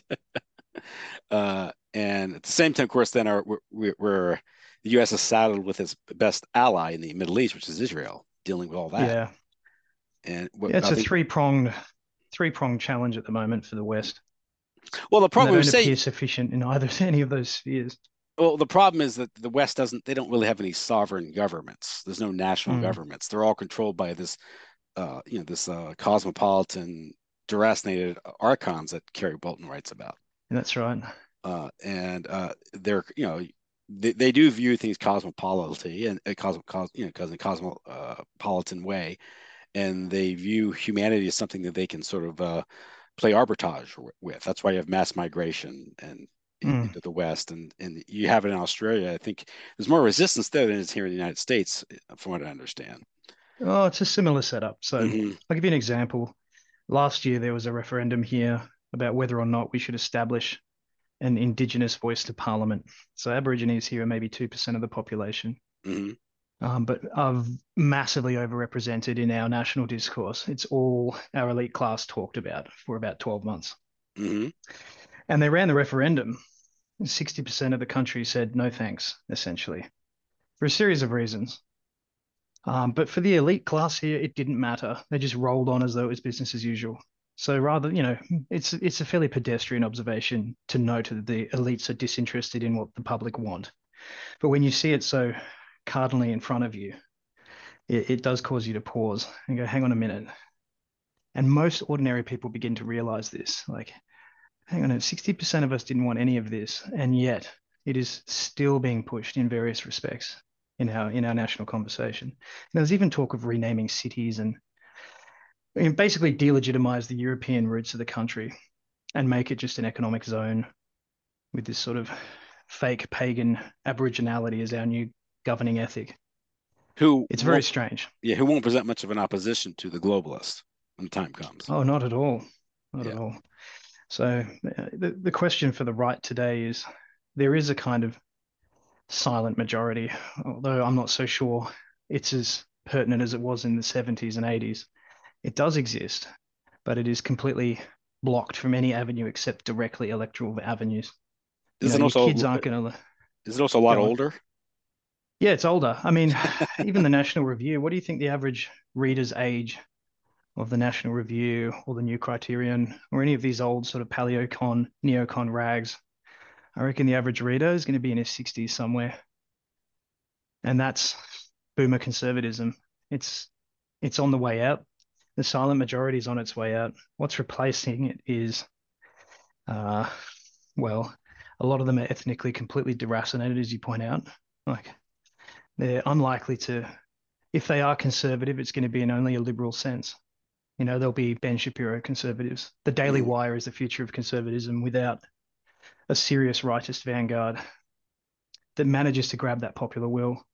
And at the same time, of course, then we're the U.S. is saddled with its best ally in the Middle East, which is Israel, dealing with all that. Yeah. And Yeah, it's I a think, three pronged challenge at the moment for the West. well, the And they problem we don't say, appear sufficient in either any of those spheres. well, the problem is that the West they don't really have any sovereign governments. There's no national Mm. governments. They're all controlled by this cosmopolitan, deracinated archons that Kerry Bolton writes about. And that's right. And they're they do view things cosmopolitan and cosmopolitan way, and they view humanity as something that they can sort of play arbitrage with. That's why you have mass migration and Mm. into the West, and you have it in Australia. I think there's more resistance there than is here in the United States, from what I understand. Oh, it's a similar setup. So Hmm. I'll give you an example. Last year, there was a referendum here about whether or not we should establish an Indigenous voice to Parliament. So Aborigines here are maybe 2% of the population, Hmm. but are massively overrepresented in our national discourse. It's all our elite class talked about for about 12 months. Hmm. And they ran the referendum. 60% of the country said no thanks, essentially, for a series of reasons. But for the elite class here, it didn't matter. They just rolled on as though it was business as usual. So rather, it's a fairly pedestrian observation to note that the elites are disinterested in what the public want. But when you see it so cardinally in front of you, it does cause you to pause and go, hang on a minute. And most ordinary people begin to realize this. Like, hang on, 60% of us didn't want any of this, and yet it is still being pushed in various respects in our national conversation. And there's even talk of renaming cities and basically delegitimize the European roots of the country and make it just an economic zone with this sort of fake pagan aboriginality as our new governing ethic. Who It's very won't, strange. yeah, who won't present much of an opposition to the globalists when the time comes. Oh, not at all. Not Yeah. at all. So the question for the right today is there is a kind of silent majority, although I'm not so sure it's as pertinent as it was in the 70s and 80s. It does exist, but it is completely blocked from any avenue except directly electoral avenues. Is it Your also kids aren't going to is it also a lot go on. older? Yeah, it's older. I mean, even the National Review, what do you think the average reader's age of the National Review or the New Criterion or any of these old sort of paleocon, neocon rags? I reckon the average reader is going to be in his 60s somewhere. And that's boomer conservatism. It's on the way out. The silent majority is on its way out. What's replacing it is, uh, well, a lot of them are ethnically completely deracinated, as you point out. Like they're unlikely to, if they are conservative, it's going to be in only a liberal sense. There'll be Ben Shapiro conservatives. The Daily Mm. Wire is the future of conservatism without a serious rightist vanguard that manages to grab that popular will.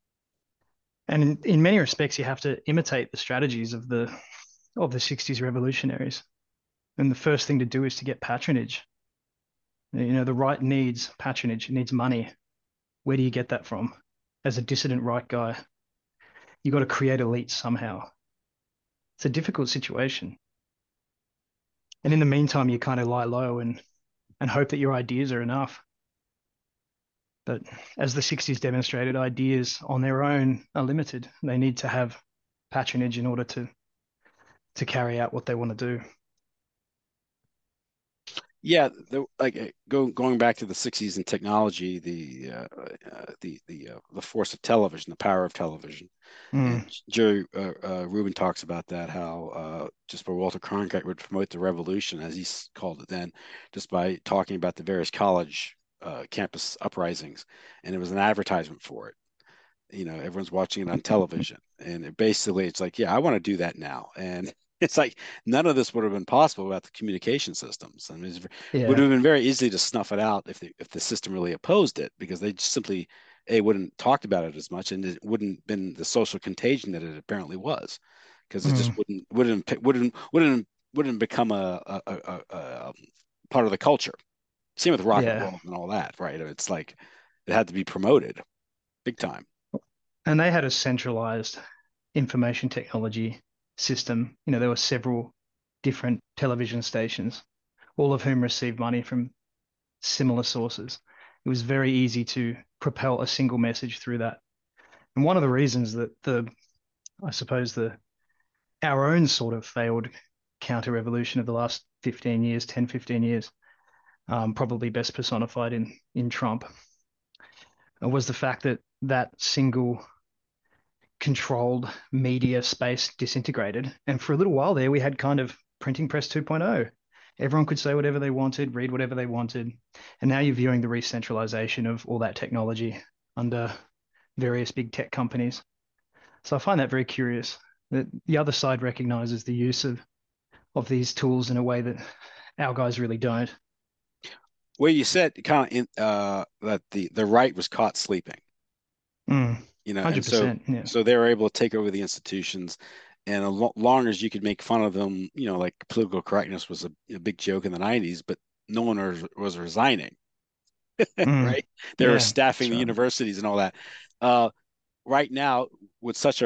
And in many respects, you have to imitate the strategies of the 60s revolutionaries. And the first thing to do is to get patronage. The right needs patronage, it needs money. Where do you get that from? As a dissident right guy, you got to create elites somehow. It's a difficult situation. And in the meantime, you kind of lie low and hope that your ideas are enough. But as the 60s demonstrated, ideas on their own are limited. They need to have patronage in order to carry out what they want to do. Yeah, going back to the '60s and technology, the force of television, the power of television, and Mm, Jerry Rubin talks about that, how just where Walter Cronkite would promote the revolution, as he called it then, just by talking about the various college campus uprisings, and it was an advertisement for it. Everyone's watching it on television, and it's like, yeah, I want to do that now. And it's like none of this would have been possible without the communication systems. I mean, it would yeah. have been very easy to snuff it out if the system really opposed it, because they just simply wouldn't talked about it as much, and it wouldn't been the social contagion that it apparently was, because it just Mm, wouldn't become a part of the culture. Same with rock and yeah. roll and all that, right? It's like it had to be promoted big time. And they had a centralized information technology system. There were several different television stations, all of whom received money from similar sources. It was very easy to propel a single message through that. And one of the reasons that I suppose our own sort of failed counter revolution of the last 15 years, 10, 15 years, probably best personified in Trump, was the fact that that single controlled media space disintegrated. And for a little while there, we had kind of printing press 2.0. Everyone could say whatever they wanted, read whatever they wanted. And now you're viewing the re-centralization of all that technology under various big tech companies. So I find that very curious that the other side recognizes the use of these tools in a way that our guys really don't. Well, you said kind of that the right was caught sleeping, Mm, and so 100%. Yeah. so they were able to take over the institutions, and long as you could make fun of them, like political correctness was a big joke in the '90s, but no one was resigning, Mm, right? They were yeah, staffing that's the right. universities and all that. Uh, right now, with such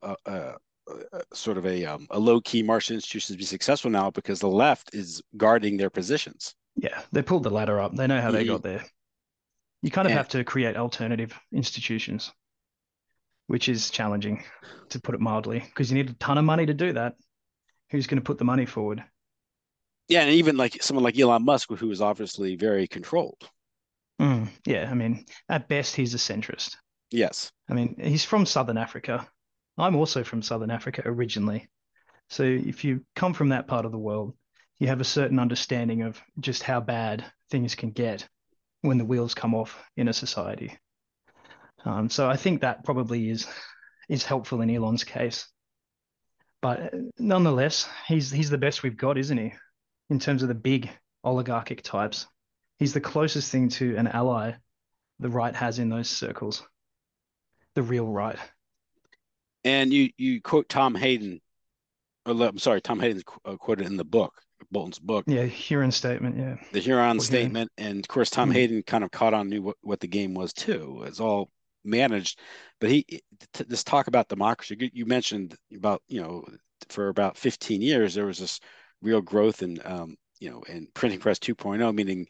sort of a low key Martian institution to be successful now, because the left is guarding their positions. Yeah, they pulled the ladder up. They know how they Hmm. got there. You kind of And have to create alternative institutions, which is challenging, to put it mildly, because you need a ton of money to do that. Who's going to put the money forward? yeah, and even like someone like Elon Musk, who is obviously very controlled. Yeah, I mean, at best, he's a centrist. Yes. I mean, he's from Southern Africa. I'm also from Southern Africa originally. So if you come from that part of the world, you have a certain understanding of just how bad things can get when the wheels come off in a society. So I think that probably is helpful in Elon's case. But nonetheless, he's the best we've got, isn't he? In terms of the big oligarchic types, he's the closest thing to an ally the right has in those circles, the real right. And you quote Tom Hayden, I'm sorry, Tom Hayden's quoted in the book, Bolton's book, Yeah, Huron statement. Yeah, the Huron Port Huron. statement, and of course Tom Hayden kind of caught on, knew what the game was too. It's all managed, but this talk about democracy. You mentioned about for about 15 years there was this real growth in in printing press 2.0, meaning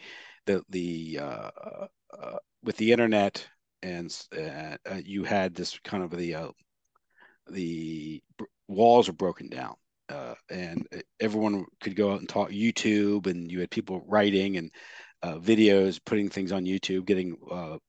with the internet, and you had this kind of the walls were broken down, and everyone could go out and talk YouTube, and you had people writing and videos, putting things on YouTube, getting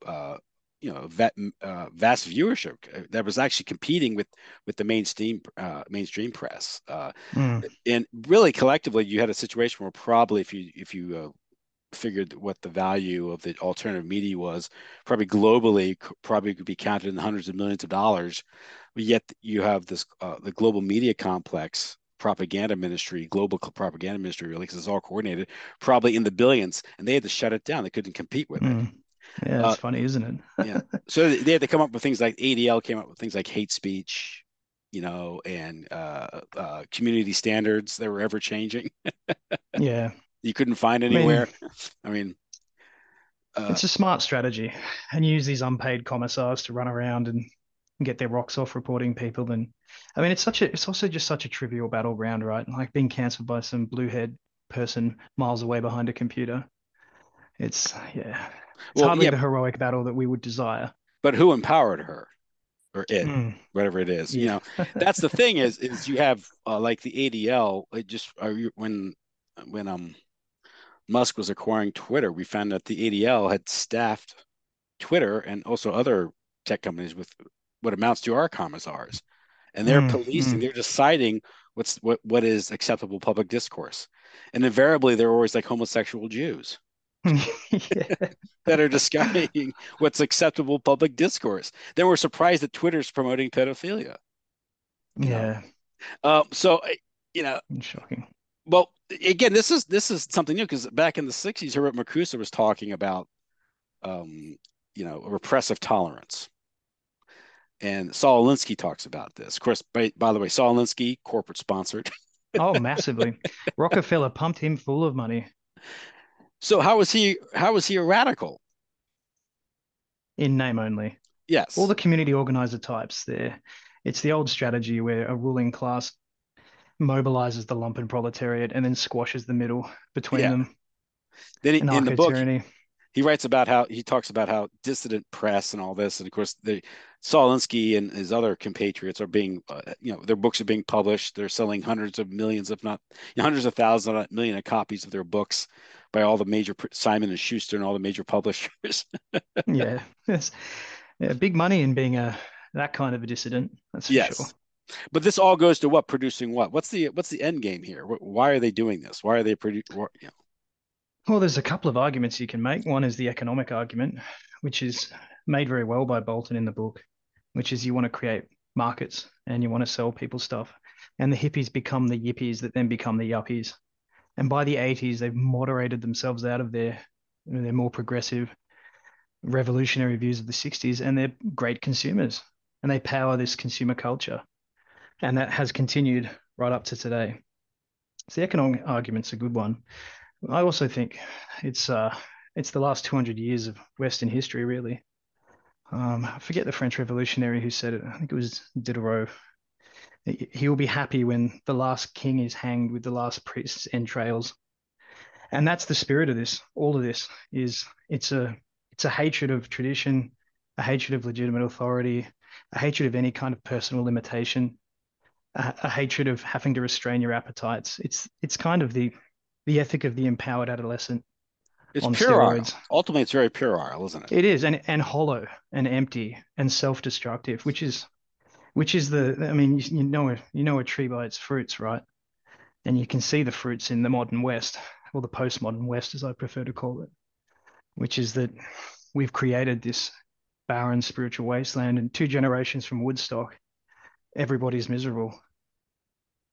vast viewership that was actually competing with the mainstream press, Mm. and really collectively you had a situation where probably if you figured what the value of the alternative media was, probably globally probably could be counted in the hundreds of millions of dollars. But yet you have this the global media complex propaganda ministry, global propaganda ministry, really, because it's all coordinated, probably in the billions, and they had to shut it down. They couldn't compete with it. Mm. Yeah, Uh, it's funny, isn't it? yeah, so they had to come up with things like ADL came up with things like hate speech, and community standards that were ever changing. Yeah. You couldn't find I mean, anywhere. I mean, uh, it's a smart strategy, and use these unpaid commissars to run around and get their rocks off reporting people. And I mean, it's also just such a trivial battleground, right? Like being cancelled by some blue-haired person miles away behind a computer. Yeah, it's well, hardly yeah, the heroic battle that we would desire. but who empowered her or it, Mm. whatever it is? Yeah. That's the thing is you have like the ADL. It just when Musk was acquiring Twitter, we found that the ADL had staffed Twitter and also other tech companies with what amounts to our commissars, and they're policing. Mm. They're deciding what is acceptable public discourse, and invariably they're always like homosexual Jews Yeah. that are deciding what's acceptable public discourse. Then we're surprised that Twitter's promoting pedophilia. You know, Yeah. so you know, Shocking. well, again, this is something new because back in the '60s, Herbert Marcuse was talking about repressive tolerance. And Saul Alinsky talks about this. Of course, by the way, Saul Alinsky, corporate sponsored. Oh, massively. Rockefeller pumped him full of money So how was he a radical? in name only. All Yes. the community organizer types there. It's the old strategy where a ruling class mobilizes the lumpen proletariat and then squashes the middle between Yeah. them. Then in the book, Anarcho-tyranny. he writes about how he talks about how dissident press and all this, and of course, Saul Alinsky and his other compatriots are being, their books are being published. They're selling hundreds of millions, if not hundreds of thousands, not million of copies of their books by all the major Simon and Schuster and all the major publishers. Yeah. Yes. Yeah, big money in being that kind of a dissident, that's for sure. Yes. But this all goes to what? Producing what? What's the end game here? Why are they doing this? Why are they producing? Well, there's a couple of arguments you can make. One is the economic argument, which is made very well by Bolton in the book, which is you want to create markets and you want to sell people stuff. And the hippies become the yippies that then become the yuppies. And by the 80s, they've moderated themselves out of their more progressive, revolutionary views of the 60s, and they're great consumers. And they power this consumer culture. And that has continued right up to today. So the economic argument's a good one. I also think it's the last 200 years of Western history, really. I forget the French revolutionary who said it. I think it was Diderot. He will be happy when the last king is hanged with the last priest's entrails. And that's the spirit of this. All of this is it's a hatred of tradition, a hatred of legitimate authority, a hatred of any kind of personal limitation, a hatred of having to restrain your appetites. It's kind of the ethic of the empowered adolescent It's on puerile. steroids. Ultimately, it's very puerile, isn't it? It is, and hollow and empty and self-destructive, which is I mean, you know a tree by its fruits, right? And you can see the fruits in the modern West, or the postmodern West, as I prefer to call it, which is that we've created this barren spiritual wasteland, and 2 generations from Woodstock, everybody's miserable.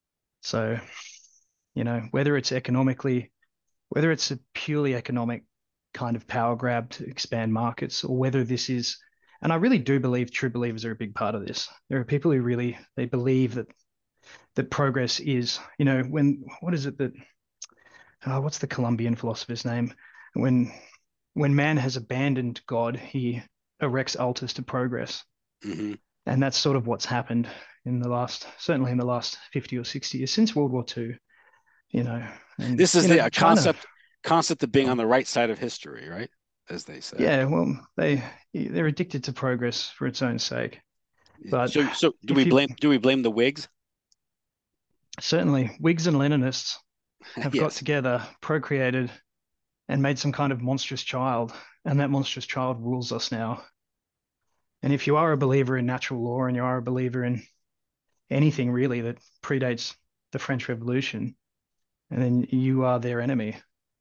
So, whether it's a purely economic kind of power grab to expand markets, or whether this is, and I really do believe true believers are a big part of this. There are people who really, they believe that progress is, what is it that, what's the Colombian philosopher's name? When man has abandoned God, he erects altars to progress. Mm-hmm. And that's sort of what's happened certainly in the last 50 or 60 years, since World War II, and, This is the China. concept of being on the right side of history, right? As they say. Yeah, well, they're addicted to progress for its own sake. But so do we blame the Whigs? Certainly, Whigs and Leninists have got Yes. together, procreated, and made some kind of monstrous child, and that monstrous child rules us now. And if you are a believer in natural law, and you are a believer in anything really that predates the French Revolution, and then you are their enemy.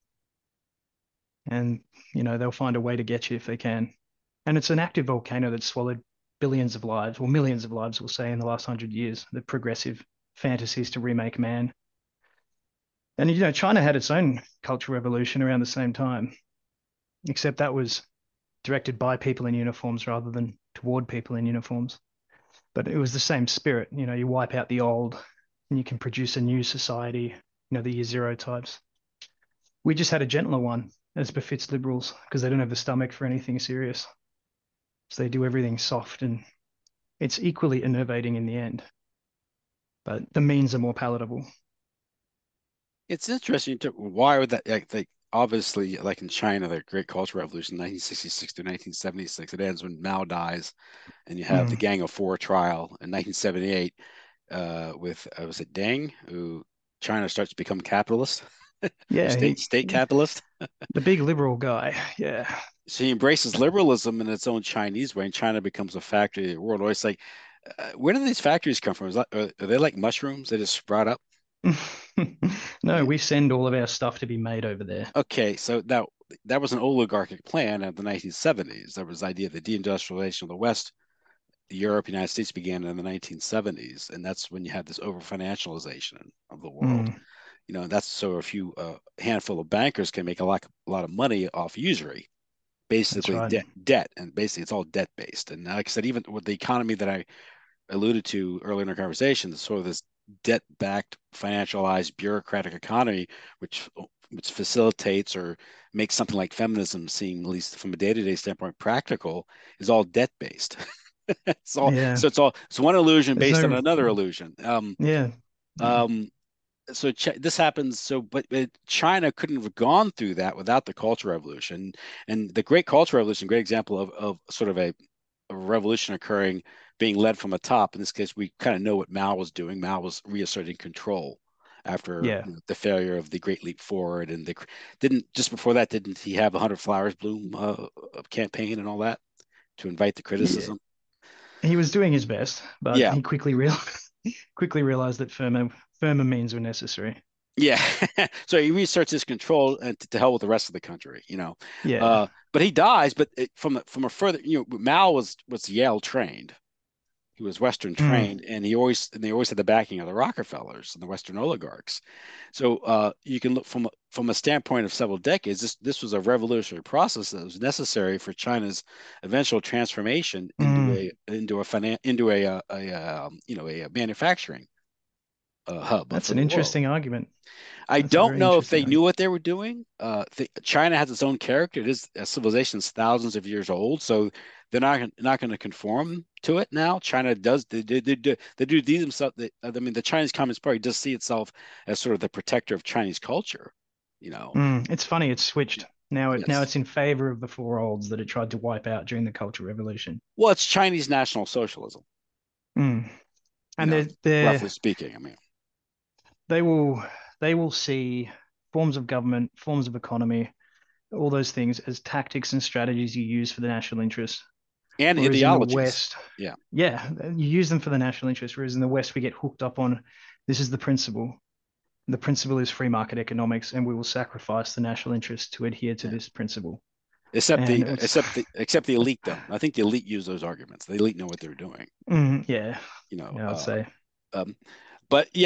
And, they'll find a way to get you if they can. And it's an active volcano that swallowed billions of lives, or millions of lives, we'll say, in the last 100 years, the progressive fantasies to remake man. And, China had its own cultural revolution around the same time, except that was directed by people in uniforms rather than toward people in uniforms. But it was the same spirit. You wipe out the old and you can produce a new society, the year zero types. We just had a gentler one, as befits liberals, because they don't have the stomach for anything serious. So they do everything soft, and it's equally enervating in the end. But the means are more palatable. It's interesting to why would that like obviously like in China, the Great Cultural Revolution, 1966 to 1976, it ends when Mao dies, and you have the Gang of Four trial in 1978 with was it Deng, who China starts to become capitalist, Yeah, state capitalist. The big liberal guy. Yeah. So he embraces liberalism in its own Chinese way, and China becomes a factory of the world. Always like, where do these factories come from? Are they like mushrooms? They just sprout up? No, we send all of our stuff to be made over there. Okay, so now that was an oligarchic plan of the 1970s. There was the idea of the deindustrialization of the West. Europe, United States began in the 1970s, and that's when you had this over financialization of the world. That's so a few handful of bankers can make a lot of money off usury, basically right. debt, and basically it's all debt based. And like I said, even with the economy that I alluded to earlier in our conversation, sort of this debt-backed, financialized, bureaucratic economy, which facilitates or makes something like feminism seem, at least from a day-to-day standpoint, practical, is all debt-based. It's one illusion based on another illusion. So this happens. But China couldn't have gone through that without the Cultural Revolution, and the Great Cultural Revolution, great example of sort of a revolution occurring, being led from the top. In this case, we kind of know what Mao was doing. Mao was reasserting control after the failure of the Great Leap Forward, and just before that, didn't he have 100 Flowers Bloom campaign and all that to invite the criticism? Yeah. He was doing his best, but he quickly realized that firmer means were necessary. Yeah. So he reasserts his control and to hell with the rest of the country, Yeah. But he dies. But from a further, Mao was Yale trained. He was Western trained, and they always had the backing of the Rockefellers and the Western oligarchs. So you can look from a standpoint of several decades. This was a revolutionary process that was necessary for China's eventual transformation into a manufacturing hub. That's an interesting argument. I don't know if they knew what they were doing. China has its own character. It is a civilization that's thousands of years old, so they're not going to conform to it now. China does they do themselves. The Chinese Communist Party does see itself as sort of the protector of Chinese culture. It's funny. It's switched now. It's in favor of the four olds that it tried to wipe out during the Cultural Revolution. Well, it's Chinese National Socialism. And they're roughly speaking. they will see forms of government, forms of economy, all those things as tactics and strategies you use for the national interest. And ideologies. In the West, you use them for the national interest, whereas in the West we get hooked up on this is the principle. The principle is free market economics, and we will sacrifice the national interest to adhere to this principle. Except the elite don't. I think the elite use those arguments. The elite know what they're doing. I'd say. But yeah,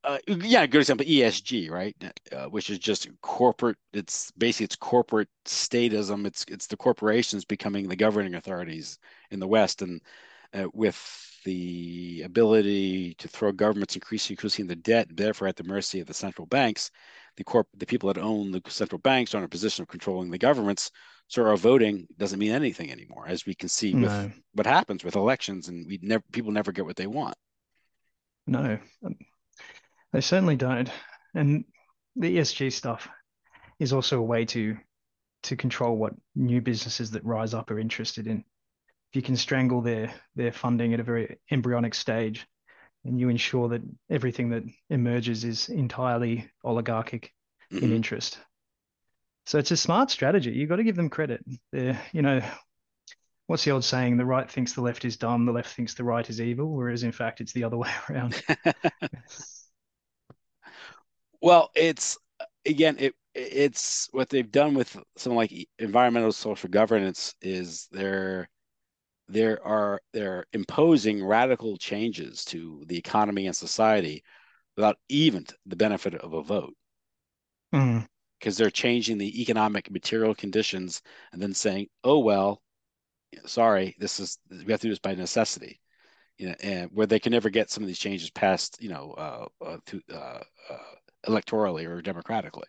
Yeah, good example, ESG, right? Which is just corporate. It's basically it's corporate statism. It's the corporations becoming the governing authorities in the West, and with the ability to throw governments increasing the debt, therefore at the mercy of the central banks, the people that own the central banks are in a position of controlling the governments. So our voting doesn't mean anything anymore, as we can see with No, what happens with elections, and people never get what they want. no, they certainly don't. And the ESG stuff is also a way to control what new businesses that rise up are interested in. If you can strangle their funding at a very embryonic stage, and you ensure that everything that emerges is entirely oligarchic in Hmm. interest. So it's a smart strategy. You've got to give them credit. What's the old saying? The right thinks the left is dumb, the left thinks the right is evil, whereas in fact it's the other way around. Well, it's again, it's what they've done with something like environmental social governance is they're imposing radical changes to the economy and society without even the benefit of a vote, Mm, because they're changing the economic material conditions and then saying, "Oh well, sorry, we have to do this by necessity." And where they can never get some of these changes passed, electorally or democratically.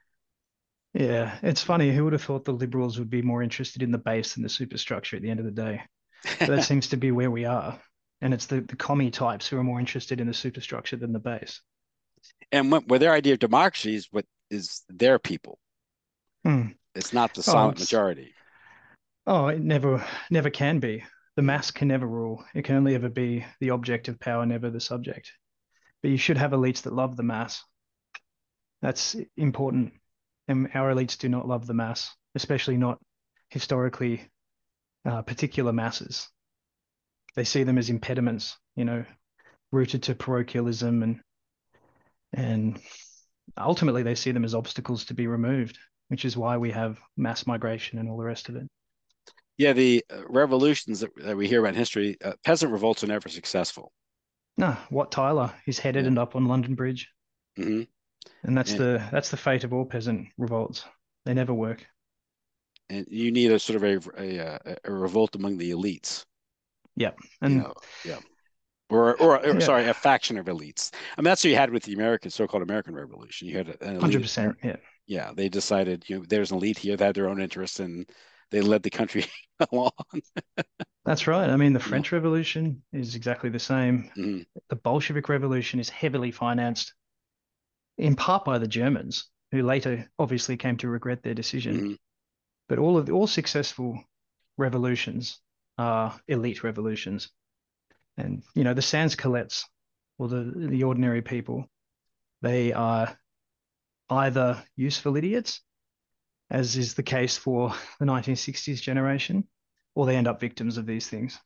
yeah, it's funny. Who would have thought the Liberals would be more interested in the base than the superstructure at the end of the day? But that seems to be where we are. And it's the commie types who are more interested in the superstructure than the base. And where their idea of democracy is what is their people. Mm. It's not the Oh, silent majority. it never can be. The mass can never rule. It can only ever be the object of power, never the subject. But you should have elites that love the mass. That's important. And our elites do not love the mass, especially not historically particular masses. They see them as impediments, rooted to parochialism, and ultimately they see them as obstacles to be removed, which is why we have mass migration and all the rest of it. Yeah, the revolutions that we hear about in history, peasant revolts are never successful. No, Wat Tyler is headed Yeah. and up on London Bridge, Hmm. and that's And, the fate of all peasant revolts. They never work. and you need a sort of a revolt among the elites, Yep, you and know, yeah. Or yeah, sorry, a faction of elites. I mean, that's what you had with the so-called American Revolution. You had an elite of 100%. Yeah, yeah, they decided, there's an elite here that had their own interests and they led the country along. that's right. I mean, the Yeah. French Revolution is exactly the same. Mhm. The Bolshevik Revolution is heavily financed in part by the Germans, who later obviously came to regret their decision. Mhm. But all successful revolutions are elite revolutions. And the sans culottes or the ordinary people, they are either useful idiots, as is the case for the 1960s generation, or they end up victims of these things.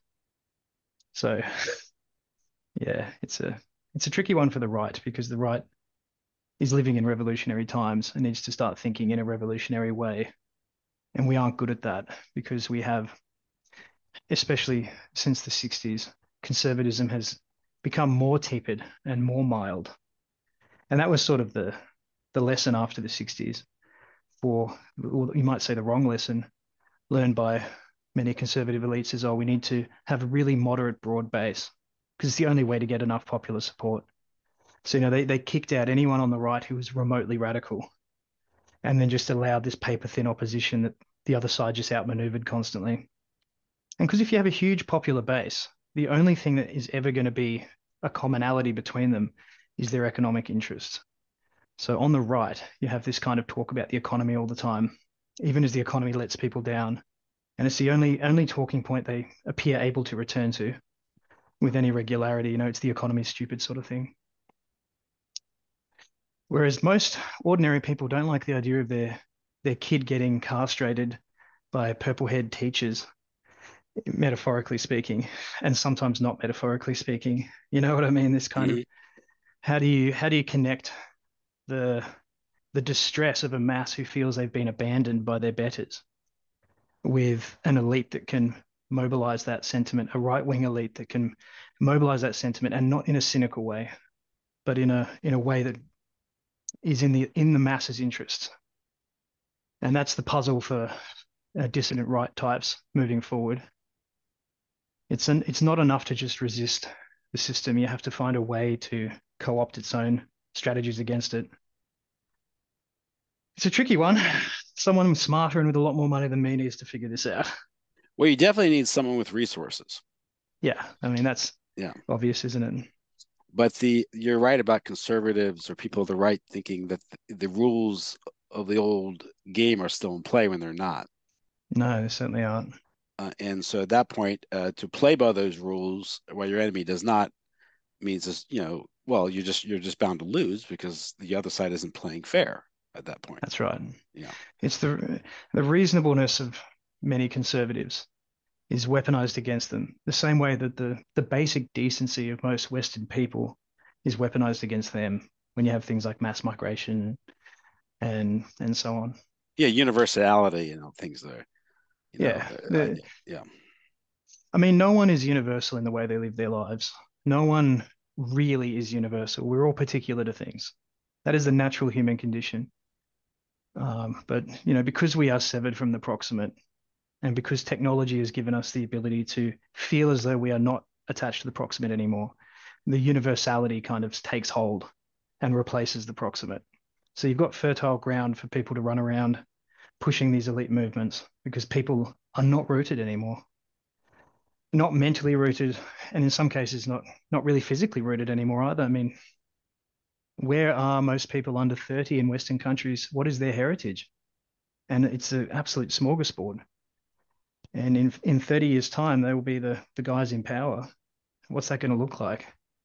So yeah, it's a tricky one for the right because the right is living in revolutionary times and needs to start thinking in a revolutionary way. And we aren't good at that because we have, especially since the 60s, conservatism has become more tepid and more mild. And that was sort of the lesson after the 60s for, or you might say the wrong lesson learned by many conservative elites is, oh, we need to have a really moderate broad base because it's the only way to get enough popular support. So, they kicked out anyone on the right who was remotely radical and then just allowed this paper thin opposition that the other side just outmaneuvered constantly. And because if you have a huge popular base, the only thing that is ever going to be a commonality between them is their economic interests. So on the right, you have this kind of talk about the economy all the time, even as the economy lets people down. And it's the only talking point they appear able to return to with any regularity. It's the economy's stupid sort of thing. Whereas most ordinary people don't like the idea of their kid getting castrated by purple-haired teachers, metaphorically speaking, and sometimes not metaphorically speaking. You know what I mean? This kind of Mhm. how do you connect the the distress of a mass who feels they've been abandoned by their betters with an elite that can mobilize that sentiment, a right-wing elite that can mobilize that sentiment, and not in a cynical way, but in a way that is in the masses' interests. And that's the puzzle for dissident right types moving forward. It's not enough to just resist the system. You have to find a way to co-opt its own strategies against it. It's a tricky one. Someone smarter and with a lot more money than me needs to figure this out. Well, you definitely need someone with resources. Yeah, I mean, that's obvious, isn't it? But you're right about conservatives or people of the right thinking that the rules of the old game are still in play when they're not. No, they certainly aren't. And so at that point, to play by those rules while your enemy does not means just, well, you're just bound to lose because the other side isn't playing fair at that point. That's right. Yeah. It's the reasonableness of many conservatives is weaponized against them, the same way that the basic decency of most Western people is weaponized against them when you have things like mass migration and so on. Yeah, universality, things there. Yeah. I mean, no one is universal in the way they live their lives. No one really is universal. We're all particular to things. That is the natural human condition. But because we are severed from the proximate, and because technology has given us the ability to feel as though we are not attached to the proximate anymore, the universality kind of takes hold and replaces the proximate. So you've got fertile ground for people to run around pushing these elite movements because people are not rooted anymore, not mentally rooted, and in some cases not really physically rooted anymore either. I mean, where are most people under 30 in Western countries? What is their heritage? And it's an absolute smorgasbord. And in 30 years' time, they will be the guys in power. What's that going to look like?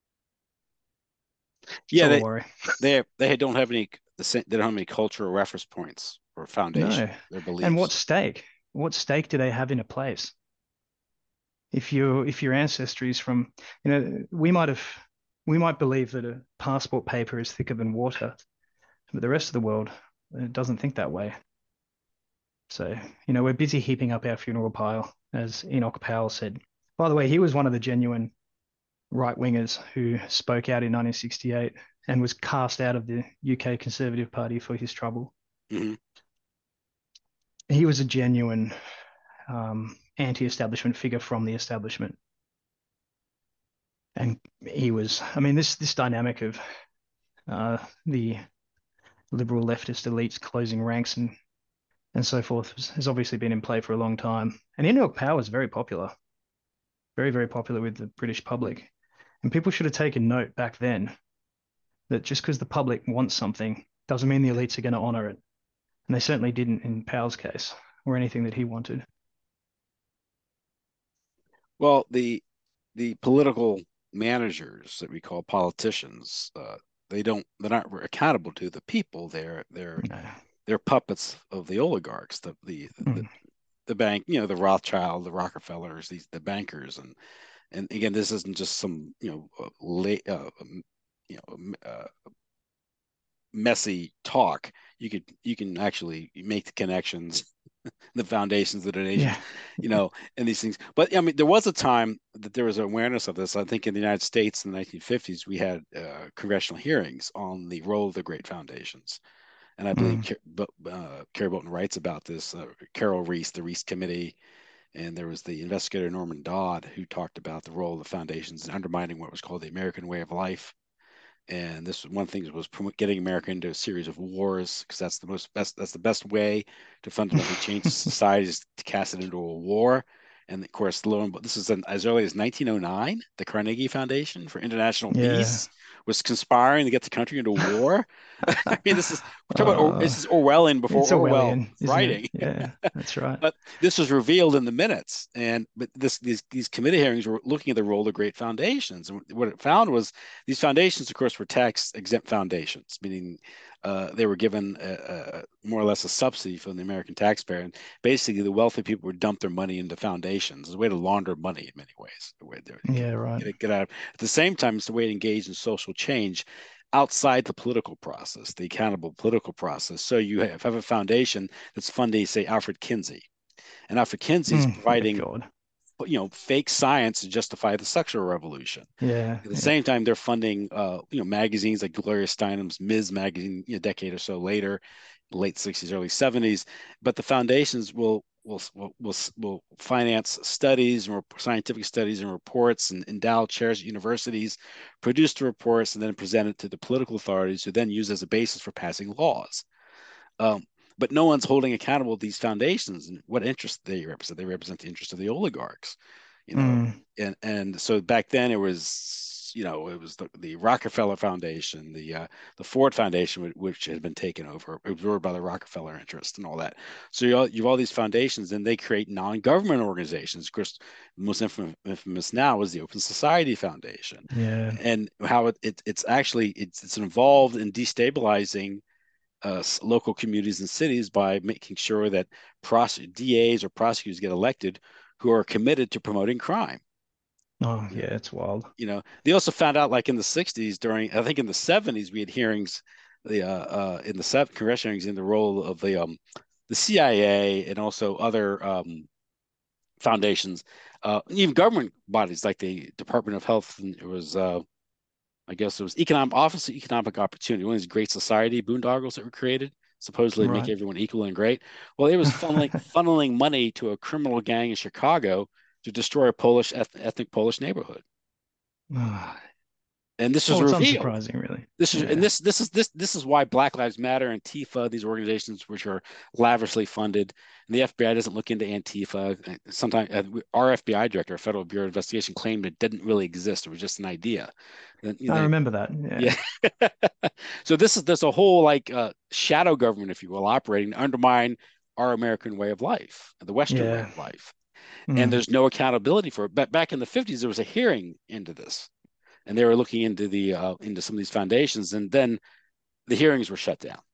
Yeah, they don't have any cultural reference points or foundation. No. Their beliefs. And what stake? What stake do they have in a place? If your ancestry is from, we might believe that a passport paper is thicker than water, but the rest of the world doesn't think that way. So, we're busy heaping up our funeral pile, as Enoch Powell said. By the way, he was one of the genuine right-wingers who spoke out in 1968 and was cast out of the UK Conservative Party for his trouble. Mm-hmm. He was a genuine anti-establishment figure from the establishment. And he was, this dynamic of the liberal leftist elites closing ranks and so forth has obviously been in play for a long time. And Enoch Powell is very popular, very, very popular with the British public. And people should have taken note back then that just because the public wants something doesn't mean the elites are going to honor it. And they certainly didn't in Powell's case or anything that he wanted. Well, the political managers that we call politicians, they're not accountable to the people. They're puppets of the oligarchs, the bank, the Rothschild, the Rockefellers, the bankers, and again, this isn't just some messy talk. You can actually make the connections, the foundations, the donations, and these things. But there was a time that there was awareness of this. I think in the United States in the 1950s, we had congressional hearings on the role of the great foundations. And I believe Carol Bolton writes about this. Carol Reese, the Reese Committee, and there was the investigator Norman Dodd who talked about the role of the foundations in undermining what was called the American way of life. And this one thing was getting America into a series of wars because that's the best way to fundamentally change society is to cast it into a war. And of course, this is as early as 1909. The Carnegie Foundation for International Peace was conspiring to get the country into war. This is Orwellian before Orwell writing. Yeah, that's right. But this was revealed in the minutes, but these committee hearings were looking at the role of great foundations, and what it found was these foundations, of course, were tax-exempt foundations, meaning they were given more or less a subsidy from the American taxpayer, and basically the wealthy people would dump their money into foundations as a way to launder money in many ways. Get out. At the same time, it's the way to engage in social change outside the political process, the accountable political process. So you have a foundation that's funding, say, Alfred Kinsey, and Alfred Kinsey is providing fake science to justify the sexual revolution. Yeah. At the same time, they're funding, magazines like Gloria Steinem's Ms. magazine, a decade or so later, late 60s, early 70s. But the foundations will finance studies and scientific studies and reports and endow chairs at universities, produce the reports, and then present it to the political authorities who then use as a basis for passing laws. Um, but no one's holding accountable these foundations and what interests they represent. They represent the interests of the oligarchs, and so back then it was it was the Rockefeller Foundation, the Ford Foundation, which had been taken over, absorbed by the Rockefeller interest and all that. So you have all these foundations, and they create non-government organizations. Of course, the most infamous now is the Open Society Foundation, Yeah. and how it's actually it's involved in destabilizing local communities and cities by making sure that DAs or prosecutors get elected who are committed to promoting crime. Oh, yeah, it's wild. They also found out, like in the 60s, I think in the 70s, we had hearings, in the congressional hearings, in the role of the CIA and also other foundations, even government bodies like the Department of Health. And it was, I guess it was Office of Economic Opportunity, one of these great society boondoggles that were created, supposedly make Right. everyone equal and great. Well, it was funneling money to a criminal gang in Chicago to destroy a ethnic Polish neighborhood. And this was Well, it's revealed. unsurprising, really. This is why Black Lives Matter, Antifa, these organizations which are lavishly funded, and the FBI doesn't look into Antifa. Sometimes our FBI director, Federal Bureau of Investigation, claimed it didn't really exist; it was just an idea. I remember that. Yeah. Yeah. So there's a whole shadow government, if you will, operating to undermine our American way of life, the Western way of life, and there's no accountability for it. But back in the 50s, there was a hearing into this, and they were looking into into some of these foundations, and then the hearings were shut down.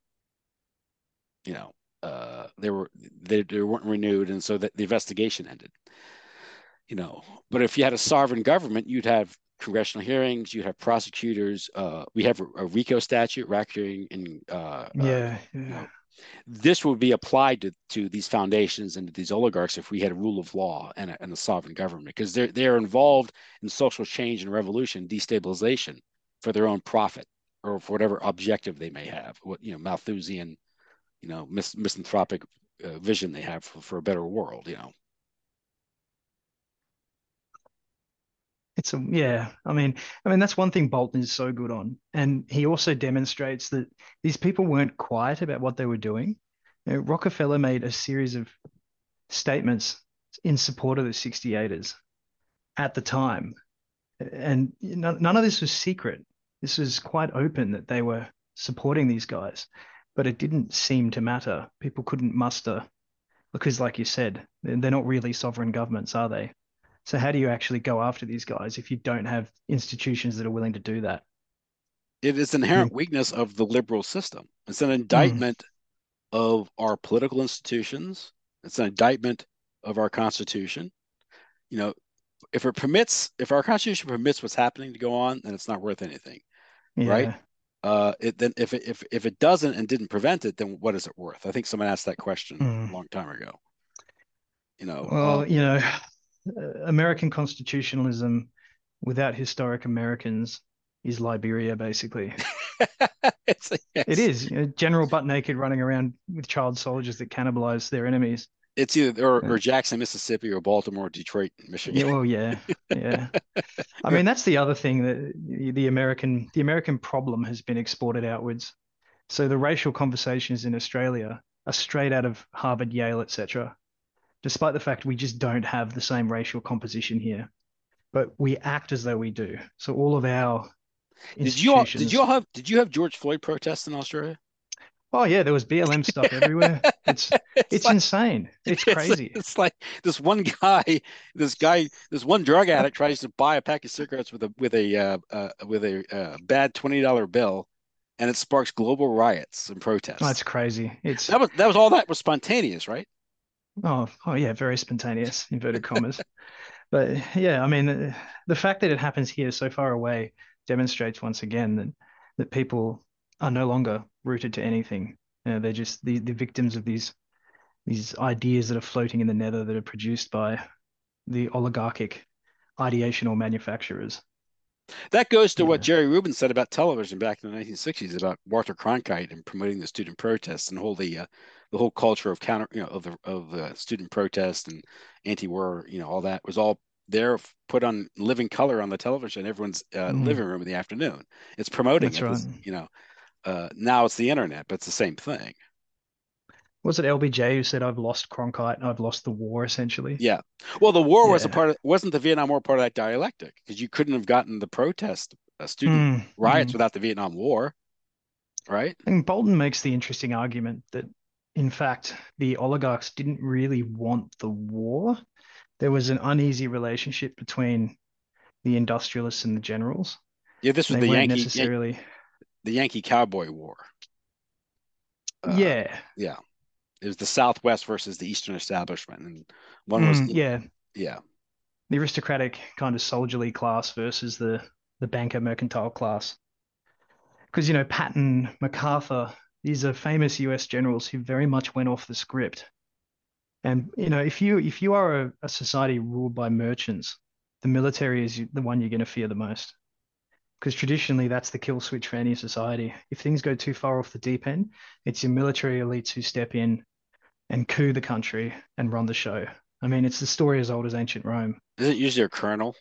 They weren't renewed, and so the investigation ended. But if you had a sovereign government, you'd have congressional hearings, you'd have prosecutors. We have a RICO statute, racketeering, and this would be applied to these foundations and to these oligarchs if we had a rule of law and a sovereign government, because they're involved in social change and revolution, destabilization for their own profit or for whatever objective they may have. Malthusian, misanthropic vision they have for a better world. I mean, that's one thing Bolton is so good on, and he also demonstrates that these people weren't quiet about what they were doing. Rockefeller made a series of statements in support of the 68ers at the time, and none of this was secret. This was quite open that they were supporting these guys, but it didn't seem to matter. People couldn't muster because, like you said, they're not really sovereign governments, are they? So how do you actually go after these guys if you don't have institutions that are willing to do that? It is an inherent weakness of the liberal system. It's an indictment of our political institutions. It's an indictment of our Constitution. If our Constitution permits what's happening to go on, then it's not worth anything, right? Then if it doesn't and didn't prevent it, then what is it worth? I think someone asked that question a long time ago. American constitutionalism without historic Americans is Liberia, basically. It is. General butt naked running around with child soldiers that cannibalize their enemies. It's either or Jackson, Mississippi, or Baltimore, Detroit, Michigan. Yeah, well, yeah. I mean, that's the other thing, that the American problem has been exported outwards. So the racial conversations in Australia are straight out of Harvard, Yale, etc. Despite the fact we just don't have the same racial composition here, but we act as though we do. So all of our institutions. Did you have George Floyd protests in Australia? Oh yeah, there was BLM stuff everywhere. It's insane. It's crazy. It's like this one drug addict tries to buy a pack of cigarettes with a bad $20 bill, and it sparks global riots and protests. That's crazy. That was spontaneous, right? Oh yeah, very spontaneous, inverted commas. But yeah, I mean, the fact that it happens here so far away demonstrates once again that people are no longer rooted to anything. They're just the victims of these ideas that are floating in the nether that are produced by the oligarchic ideation or manufacturers. That goes to what Yeah. Jerry Rubin said about television back in the 1960s about Walter Cronkite and promoting the student protests and the whole culture of counter, of student protest and anti-war, all that was all there, put on living color on the television, everyone's Mm, living room in the afternoon. It's promoting that's it. right. Now it's the internet, but it's the same thing. Was it LBJ who said, "I've lost Cronkite, I've lost the war," essentially? Yeah. Well, the war was a Yeah. part of, wasn't the Vietnam War part of that dialectic? Because you couldn't have gotten the protest, student Mm, riots mm. without the Vietnam War, right? And Bolton makes the interesting argument that, in fact, the oligarchs didn't really want the war. There was an uneasy relationship between the industrialists and the generals. Yeah, this was They weren't necessarily, the Yankee Cowboy War. Uh, yeah, yeah, it was the Southwest versus the Eastern establishment, and one was, yeah, yeah, the aristocratic kind of soldierly class versus the banker mercantile class. Because Patton, MacArthur, these are famous U.S. generals who very much went off the script. And if you are a society ruled by merchants, the military is the one you're going to fear the most. Because traditionally, that's the kill switch for any society. If things go too far off the deep end, it's your military elites who step in and coup the country and run the show. I mean, it's the story as old as ancient Rome. isn't usually a colonel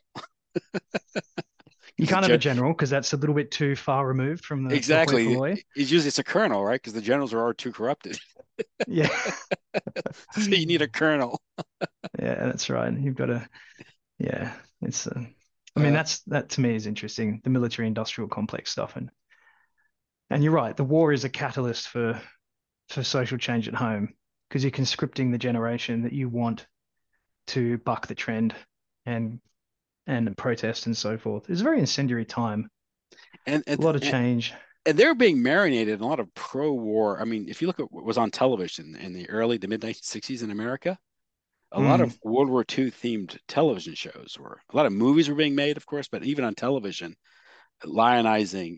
You because can't have a general because that's a little bit too far removed from the hoi exactly polloi. it's a colonel, right? Because the generals are all too corrupted, Yeah, so you need a colonel. yeah, that's right. You've got to, yeah, it's. I mean, Uh, that to me is interesting, the military industrial complex stuff, and you're right. The war is a catalyst for social change at home because you're conscripting the generation that you want to buck the trend and protest and so forth. It's a very incendiary time. and A lot of change. and they're being marinated in a lot of pro-war. I mean, if you look at what was on television in the early to mid 1960s in America, a lot Mm, of World War II themed television shows were, a lot of movies were being made, of course, but even on television, lionizing,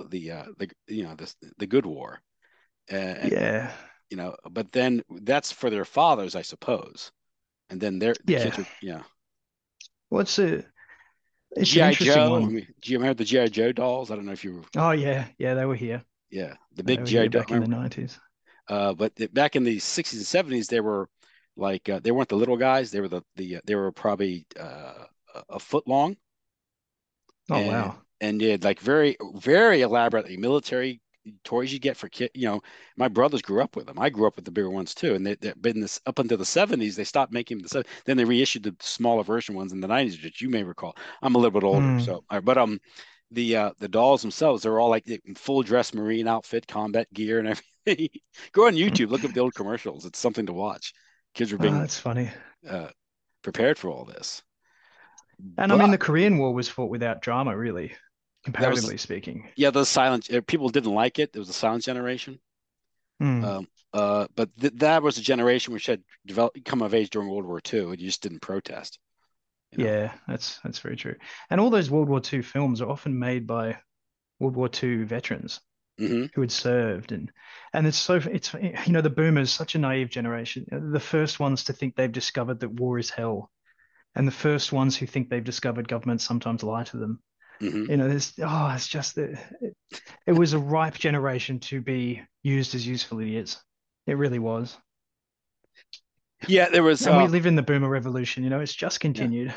the good war, uh, yeah, but then that's for their fathers, I suppose, and then the kids yeah. are, Well, it's an GI interesting Joe. I one. mean, do you remember the GI Joe dolls? I don't know if you, Oh yeah, yeah, they were here. yeah, the They big were GI here Joe. back in the 90s. But back in the 60s and 70s, they were like they weren't the little guys. They were they were probably a foot long, Oh and wow. they had like very very elaborately military toys you get for kid. My brothers grew up with them. I grew up with the bigger ones too. And they've been this up until the 70s. They stopped making then they reissued the smaller version ones in the 90s, which you may recall. I'm a little bit older, Mm, so but the dolls themselves, they're all like in full dress marine outfit, combat gear, and everything. Go on YouTube, look up the old commercials. It's something to watch. Kids were being that's funny. uh, prepared for all this. And I mean, But the Korean War was fought without drama, really, there was, comparatively speaking. yeah, the silent people didn't like it. There was a silent generation. Mm, Um, but that was a generation which had come of age during World War II, and you just didn't protest. You know. yeah, that's very true. And all those World War II films are often made by World War II veterans Hmm. who had served, and it's the boomers, such a naive generation, the first ones to think they've discovered that war is hell, and the first ones who think they've discovered governments sometimes lie to them. Hmm. It's just that it was a ripe generation to be used as usefully as it really was. Yeah, there was. And we live in the boomer revolution, it's just Yeah, continued.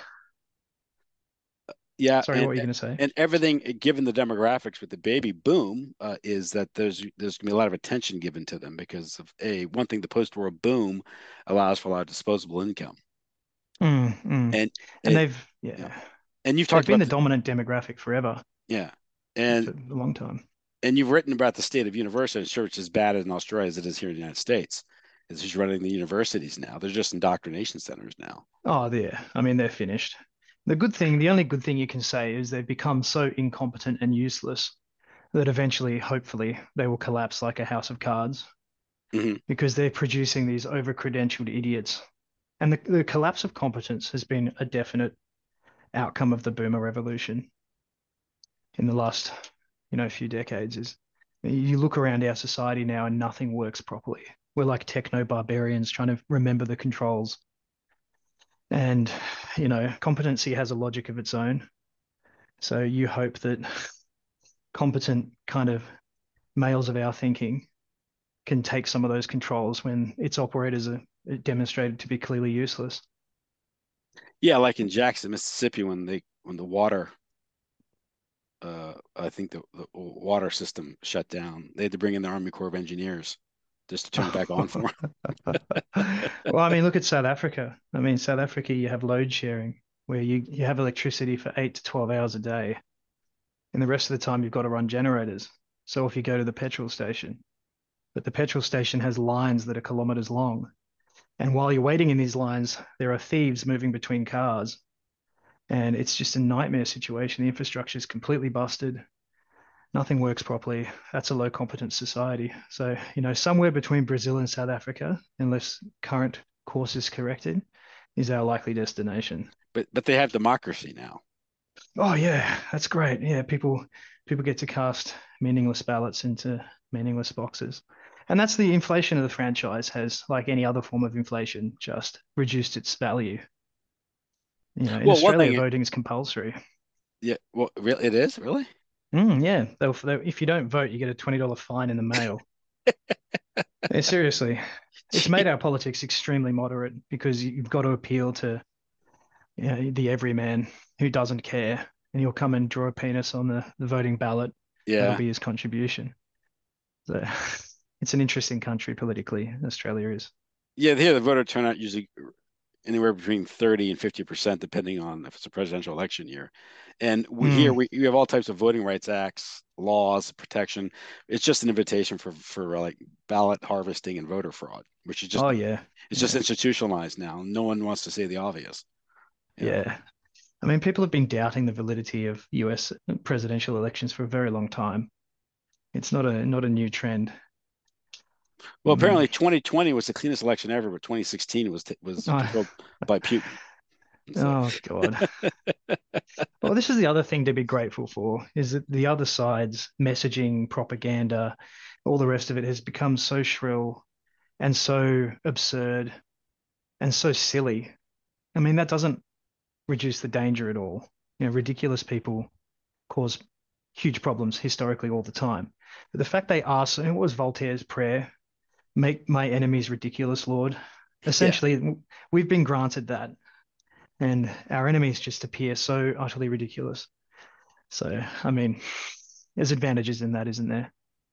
yeah, Sorry, what were you going to say? and everything given the demographics with the baby boom is that there's gonna be a lot of attention given to them because of one thing, the post-war boom allows for a lot of disposable income, Mm, mm. and And it, they've, yeah, yeah, and you've they've talked been about the dominant demographic forever, yeah, and for a long time. you've written about the state of university. I'm sure it's as bad in Australia as it is here in the United States. It's just running the universities now. They're just indoctrination centers now. Oh, I mean, they're finished. The only good thing you can say is they've become so incompetent and useless that eventually, hopefully, they will collapse like a house of cards Hmm. because they're producing these over-credentialed idiots. And the collapse of competence has been a definite outcome of the boomer revolution in the last, few decades. Is you look around our society now and nothing works properly. We're like techno barbarians trying to remember the controls. And, competency has a logic of its own. So you hope that competent kind of males of our thinking can take some of those controls when its operators are demonstrated to be clearly useless. Yeah, like in Jackson, Mississippi, when the water, I think the water system shut down, they had to bring in the Army Corps of Engineers just to turn it back on for them. Well, I mean, look at South Africa. I mean, South Africa, you have load sharing where you have electricity for 8 to 12 hours a day, and the rest of the time you've got to run generators. So if you go to the petrol station, but the petrol station has lines that are kilometers long. And while you're waiting in these lines, there are thieves moving between cars. And it's just a nightmare situation. The infrastructure is completely busted. Nothing works properly. That's a low competence society. So, somewhere between Brazil and South Africa, unless current course is corrected, is our likely destination. But they have democracy now. Oh yeah, that's great. Yeah, people get to cast meaningless ballots into meaningless boxes. And that's the inflation of the franchise has, like any other form of inflation, just reduced its value. In Well, one Australia, thing, voting is compulsory. yeah, well, really, it is really. Yeah, if you don't vote, you get a $20 fine in the mail. Yeah, seriously, it's made our politics extremely moderate because you've got to appeal to the everyman who doesn't care, and he'll come and draw a penis on the voting ballot. That'll Yeah, be his contribution. So it's an interesting country politically. Australia is. yeah. Here, the voter turnout usually anywhere between 30 and 50%, depending on if it's a presidential election year. And Mm. we have all types of voting rights acts, laws, protection. It's just an invitation for like ballot harvesting and voter fraud, which is just Oh yeah, it's just yeah, institutionalized now. No one wants to say the obvious, you know. yeah. I mean, people have been doubting the validity of U.S. presidential elections for a very long time. It's not a new trend. Well, I mean, apparently 2020 was the cleanest election ever, but 2016 was controlled oh, by Putin. So oh God. Well, this is the other thing to be grateful for, is that the other side's messaging, propaganda, all the rest of it has become so shrill and so absurd and so silly. I mean, that doesn't reduce the danger at all. Ridiculous people cause huge problems historically all the time. But the fact they ask, and it was Voltaire's prayer, make my enemies ridiculous, Lord. yeah, Essentially, we've been granted that, and our enemies just appear so utterly ridiculous. So, I mean, there's advantages in that, isn't there?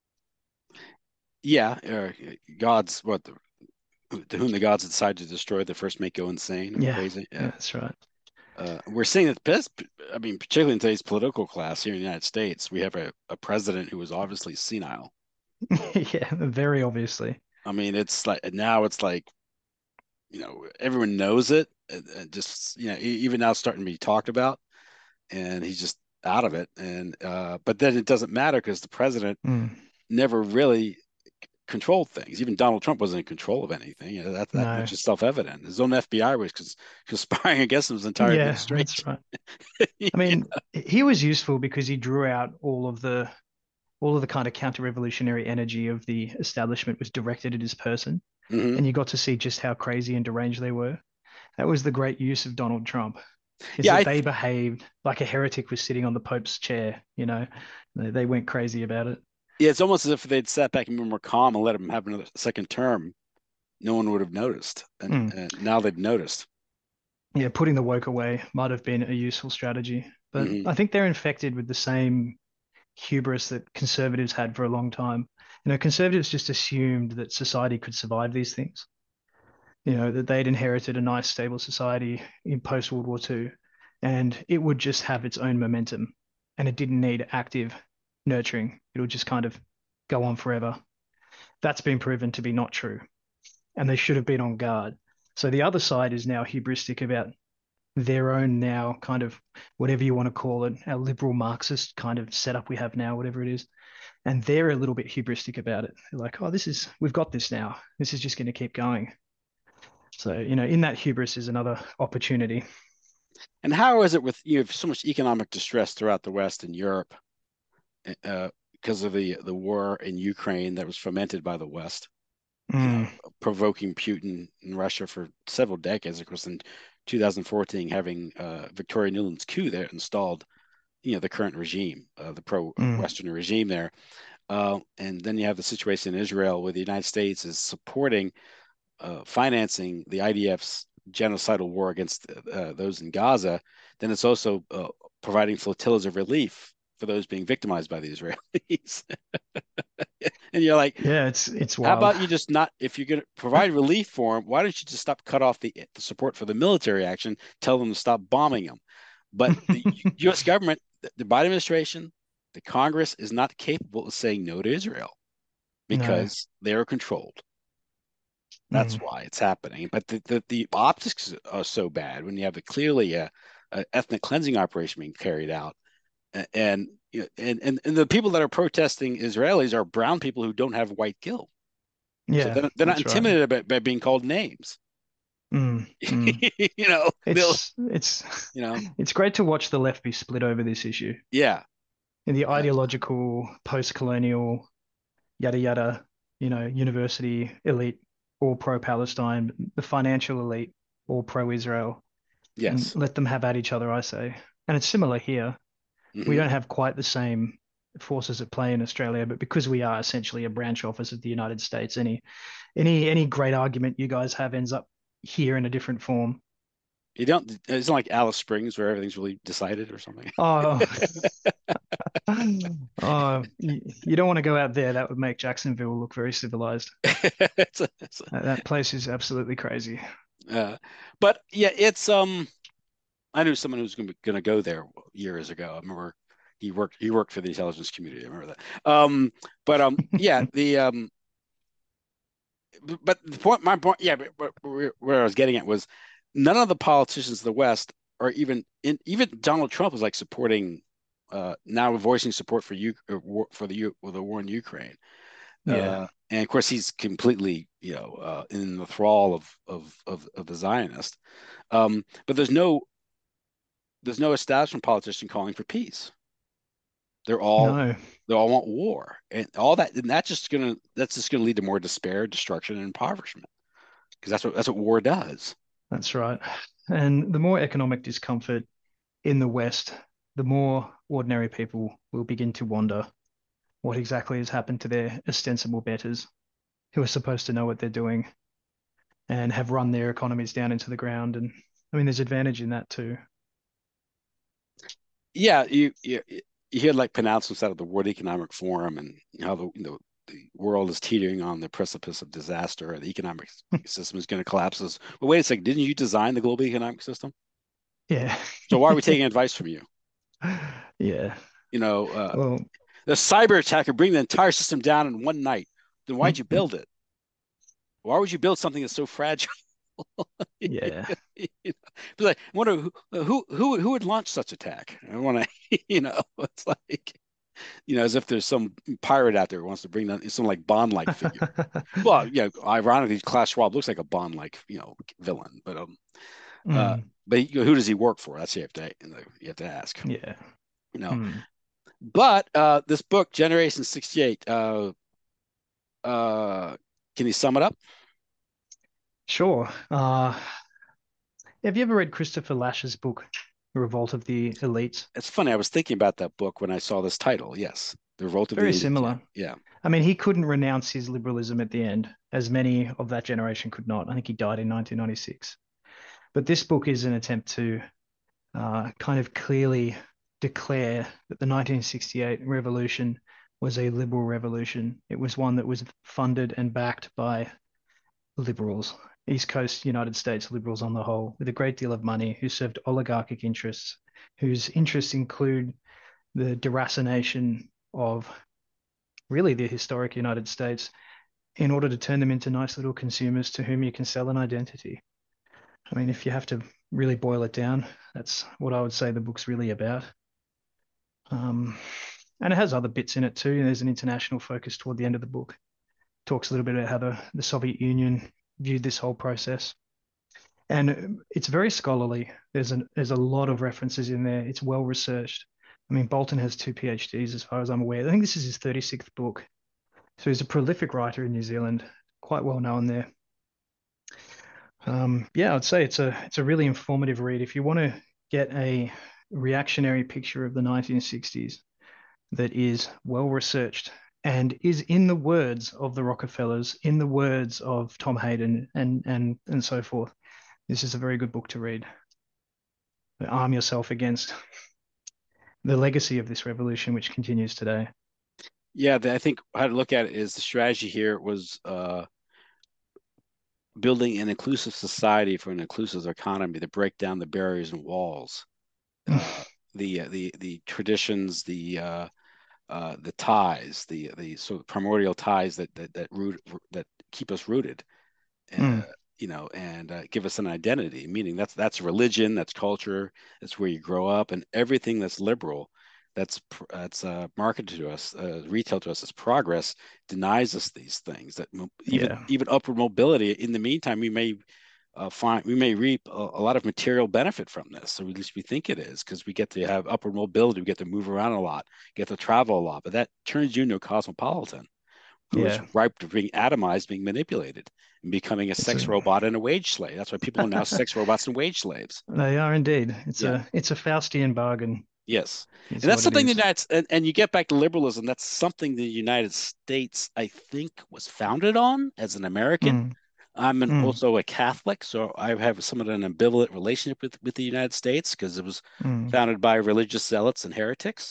yeah. God's what to whom the gods decide to destroy, the first make go insane or Yeah, crazy. yeah, Yeah. that's right. We're seeing that best. I mean, particularly in today's political class here in the United States, we have a president who is obviously senile. Yeah, very obviously. I mean, it's like now it's like everyone knows it. Just even now it's starting to be talked about, and he's just out of it. And but then it doesn't matter because the president Mm, never really controlled things. Even Donald Trump wasn't in control of anything. That no. much is self-evident. His own FBI was conspiring against his entire Yeah, that's administration. right. I mean, he was useful because he drew out all of the kind of counter-revolutionary energy of the establishment was directed at his person, Hmm. and you got to see just how crazy and deranged they were. That was the great use of Donald Trump, is Yeah, that they behaved like a heretic was sitting on the Pope's chair, They went crazy about it. yeah, it's almost as if they'd sat back and been more calm and let him have another second term. No one would have noticed, Mm. and now they've noticed. Yeah, putting the woke away might have been a useful strategy, but Hmm. I think they're infected with the same hubris that conservatives had for a long time. Conservatives just assumed that society could survive these things. That they'd inherited a nice, stable society in post World War II, and it would just have its own momentum, and it didn't need active nurturing. It would just kind of go on forever. That's been proven to be not true, and they should have been on guard. So the other side is now hubristic about their own now kind of whatever you want to call it, our liberal Marxist kind of setup we have now, whatever it is. And they're a little bit hubristic about it. They're like, oh, we've got this now. This is just going to keep going. So, in that hubris is another opportunity. And how is it with you have so much economic distress throughout the West and Europe because of the war in Ukraine that was fomented by the West, Mm, provoking Putin in Russia for several decades, of course, and 2014 having Victoria Nuland's coup there installed, the current regime, the pro-Western regime there. And then you have the situation in Israel where the United States is supporting, financing the IDF's genocidal war against those in Gaza. Then it's also providing flotillas of relief for those being victimized by the Israelis. And you're like, yeah, it's how wild. about you just not, if you're going to provide relief for them, why don't you just cut off the support for the military action, tell them to stop bombing them? But the U.S. government, the Biden administration, the Congress is not capable of saying no to Israel because they are controlled. That's why it's happening. But the optics are so bad when you have clearly a ethnic cleansing operation being carried out, and the people that are protesting Israelis are brown people who don't have white guilt. So Yeah, they're not that's right. intimidated by being called names. It's great to watch the left be split over this issue. Yeah. In the ideological, post-colonial, yada yada, university elite, all pro-Palestine, the financial elite, all pro-Israel. Yes. And let them have at each other, I say. And it's similar here. We don't have quite the same forces at play in Australia, but because we are essentially a branch office of the United States, any great argument you guys have ends up here in a different form. It's not like Alice Springs where everything's really decided or something. Oh, you don't want to go out there. That would make Jacksonville look very civilized. That place is absolutely crazy. But yeah, it's I knew someone who was going to go there years ago. I remember he worked for the intelligence community. I remember that. Yeah, but my point, yeah, but where I was getting at was none of the politicians of the West are even Donald Trump is like supporting, now voicing support for the war in Ukraine. Yeah. And of course he's completely in the thrall of the Zionist. But there's no establishment politician calling for peace. They all want war, and all that, and that's just gonna lead to more despair, destruction, and impoverishment, because that's what war does. That's right. And the more economic discomfort in the West, the more ordinary people will begin to wonder what exactly has happened to their ostensible betters, who are supposed to know what they're doing and have run their economies down into the ground. And I mean, there's advantage in that too. Yeah, you hear like pronouncements out of the World Economic Forum and how the world is teetering on the precipice of disaster and the economic system is going to collapse. Well, wait a second, didn't you design the global economic system? Yeah. So why are we taking advice from you? Yeah. The cyber attacker bring the entire system down in one night. Then why'd you build it? Why would you build something that's so fragile? Yeah. Like, I wonder who would launch such attack. I want to, it's like, as if there's some pirate out there who wants to bring down some like Bond-like figure. Well, ironically, Klaus Schwab looks like a Bond-like, villain, but who does he work for? That's you have to ask. Yeah. But this book, Generation 68, can you sum it up? Sure. Have you ever read Christopher Lash's book, The Revolt of the Elites? It's funny. I was thinking about that book when I saw this title. Yes. The Revolt of the Elites. Very similar. Yeah. I mean, he couldn't renounce his liberalism at the end, as many of that generation could not. I think he died in 1996. But this book is an attempt to kind of clearly declare that the 1968 revolution was a liberal revolution. It was one that was funded and backed by liberals, East Coast United States liberals on the whole, with a great deal of money, who served oligarchic interests, whose interests include the deracination of really the historic United States in order to turn them into nice little consumers to whom you can sell an identity. I mean, if you have to really boil it down, that's what I would say the book's really about. And it has other bits in it too. There's an international focus toward the end of the book. It talks a little bit about how the Soviet Union viewed this whole process. And it's very scholarly. There's a lot of references in there. It's well researched. I mean, Bolton has 2 PhDs as far as I'm aware. I think this is his 36th book. So he's a prolific writer in New Zealand, quite well known there. Yeah, I'd say it's a really informative read. If you want to get a reactionary picture of the 1960s that is well researched and is in the words of the Rockefellers, in the words of Tom Hayden, and so forth, this is a very good book to read. Arm yourself against the legacy of this revolution, which continues today. Yeah, I think how to look at it is the strategy here was building an inclusive society for an inclusive economy to break down the barriers and walls, the traditions, the ties, the sort of primordial ties that keep us rooted, uh, Mm, and give us an identity. Meaning that's religion, that's culture, that's where you grow up, and everything that's liberal, that's marketed to us, retailed to us as progress, denies us these things. That yeah, even upward mobility. In the meantime, we may reap a lot of material benefit from this, or at least we think it is, because we get to have upward mobility, we get to move around a lot, get to travel a lot, but that turns you into a cosmopolitan who is yeah. ripe to being atomized, being manipulated, and becoming a It's sex a robot and a wage slave. That's why people are now sex robots and wage slaves. They are indeed. It's Yeah. a Faustian bargain, Yes. is And that's what it something is. and you get back to liberalism, that's something the United States, I think, was founded on as an American. Mm, mm, Also a Catholic, so I have somewhat an ambivalent relationship with the United States because it was mm. founded by religious zealots and heretics.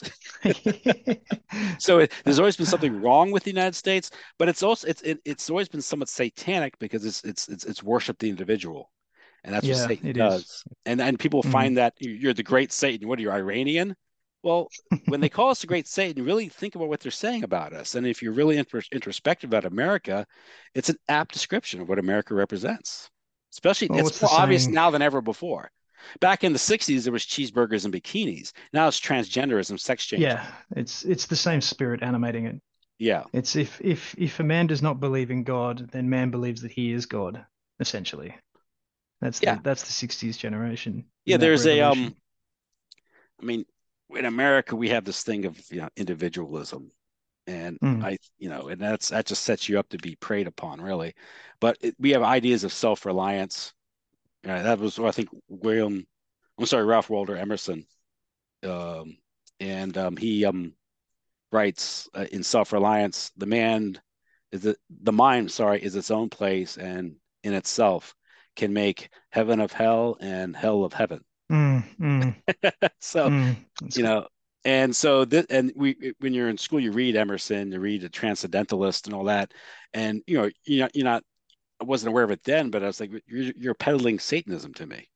So there's always been something wrong with the United States, but it's always been somewhat satanic because it's worship the individual, and that's what Yeah, Satan it is. does. And people Mm. find that you're the great Satan. What are you, Iranian? Well, when they call us the great Satan, really think about what they're saying about us. And if you're really introspective about America, it's an apt description of what America represents. Especially, Well, it's what's the more obvious saying? now than ever before. Back in the 60s, there was cheeseburgers and bikinis. Now it's transgenderism, sex change. Yeah, it's the same spirit animating it. Yeah. It's if a man does not believe in God, then man believes that he is God, essentially. Yeah. That's the 60s generation Yeah. in that There's revolution. I mean, in America, we have this thing of, individualism. And Mm, and that just sets you up to be preyed upon, really. But we have ideas of self-reliance. That was, I think, Ralph Waldo Emerson. Um, and he writes in Self-Reliance, the mind, sorry, is its own place and in itself can make heaven of hell and hell of heaven. mm, mm, So, That's you know, and so when you're in school, you read Emerson, you read a Transcendentalist and all that, and you're not. I wasn't aware of it then, but I was like, you're peddling Satanism to me.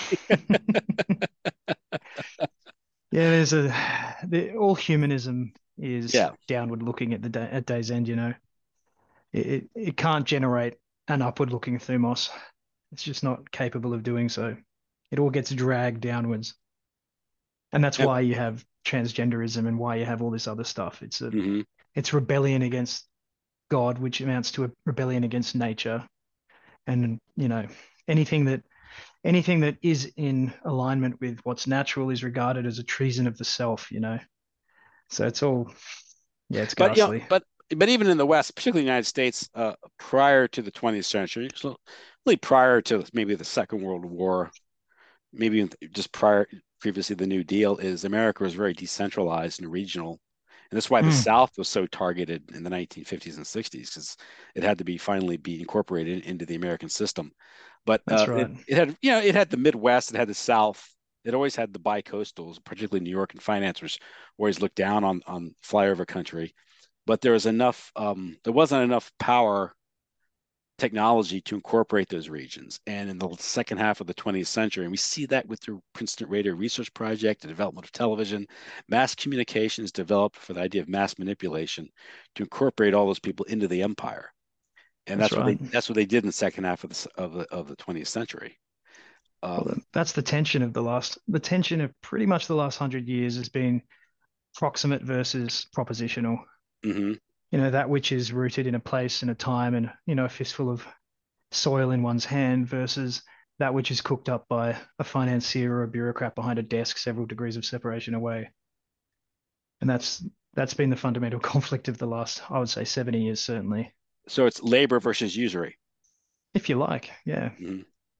Yeah, all humanism is Yeah, downward looking at at day's end, you know. It can't generate an upward looking thumos. It's just not capable of doing so. It all gets dragged downwards. And that's yep. why you have transgenderism and why you have all this other stuff. Hmm. It's rebellion against God, which amounts to a rebellion against nature. And, anything that anything that is in alignment with what's natural is regarded as a treason of the self, you know. So it's all, yeah, it's But ghastly. but even in the West, particularly the United States, prior to the 20th century, so really prior to maybe the Second World War, maybe just previously the New Deal, is America was very decentralized and regional. And that's why the Mm, South was so targeted in the 1950s and 60s, because it had to finally be incorporated into the American system. But that's right. it had the Midwest, it had the South, it always had the bi-coastals, particularly New York and finance, which always looked down on flyover country. But there wasn't enough power technology to incorporate those regions. And in the second half of the 20th century, and we see that with the Princeton Radio Research Project, the development of television, mass communication is developed for the idea of mass manipulation to incorporate all those people into the empire. And That's right. that's what they did in the second half of the 20th century. Well, Um, that's the tension of pretty much the last 100 years has been proximate versus propositional. mhm. That which is rooted in a place and a time and, a fistful of soil in one's hand versus that which is cooked up by a financier or a bureaucrat behind a desk several degrees of separation away. And that's been the fundamental conflict of the last, I would say, 70 years, certainly. So it's labor versus usury. If you like, yeah. Mhm.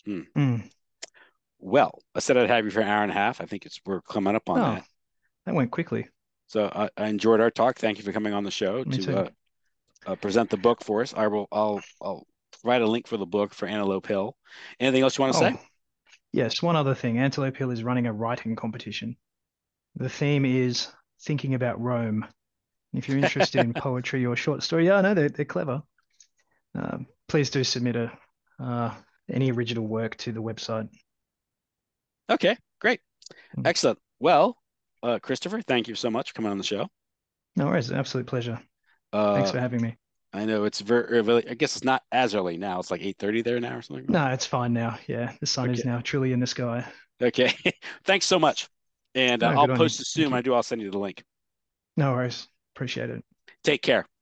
Mm. Well, I said I'd have you for an hour and a half. I think we're coming up on Oh, that. that went quickly. So I enjoyed our talk. Thank you for coming on the show Me too. to present the book for us. I'll write a link for the book for Antelope Hill. Anything else you want to say? Oh, yes. One other thing. Antelope Hill is running a writing competition. The theme is thinking about Rome. If you're interested in poetry or short story, yeah, I know they're clever. Please do submit any original work to the website. Okay, great. Mm. Excellent. Well, Christopher, thank you so much for coming on the show. No worries. Absolute pleasure. Thanks for having me. I know it's very early. I guess it's not as early now. It's like 8:30 there now or something. No, it's fine now. Yeah, the sun is Okay. now truly in the sky. Okay. Thanks so much. And No, I'll good on you. post as Thank soon. you. I do. I'll send you the link. No worries. Appreciate it. Take care.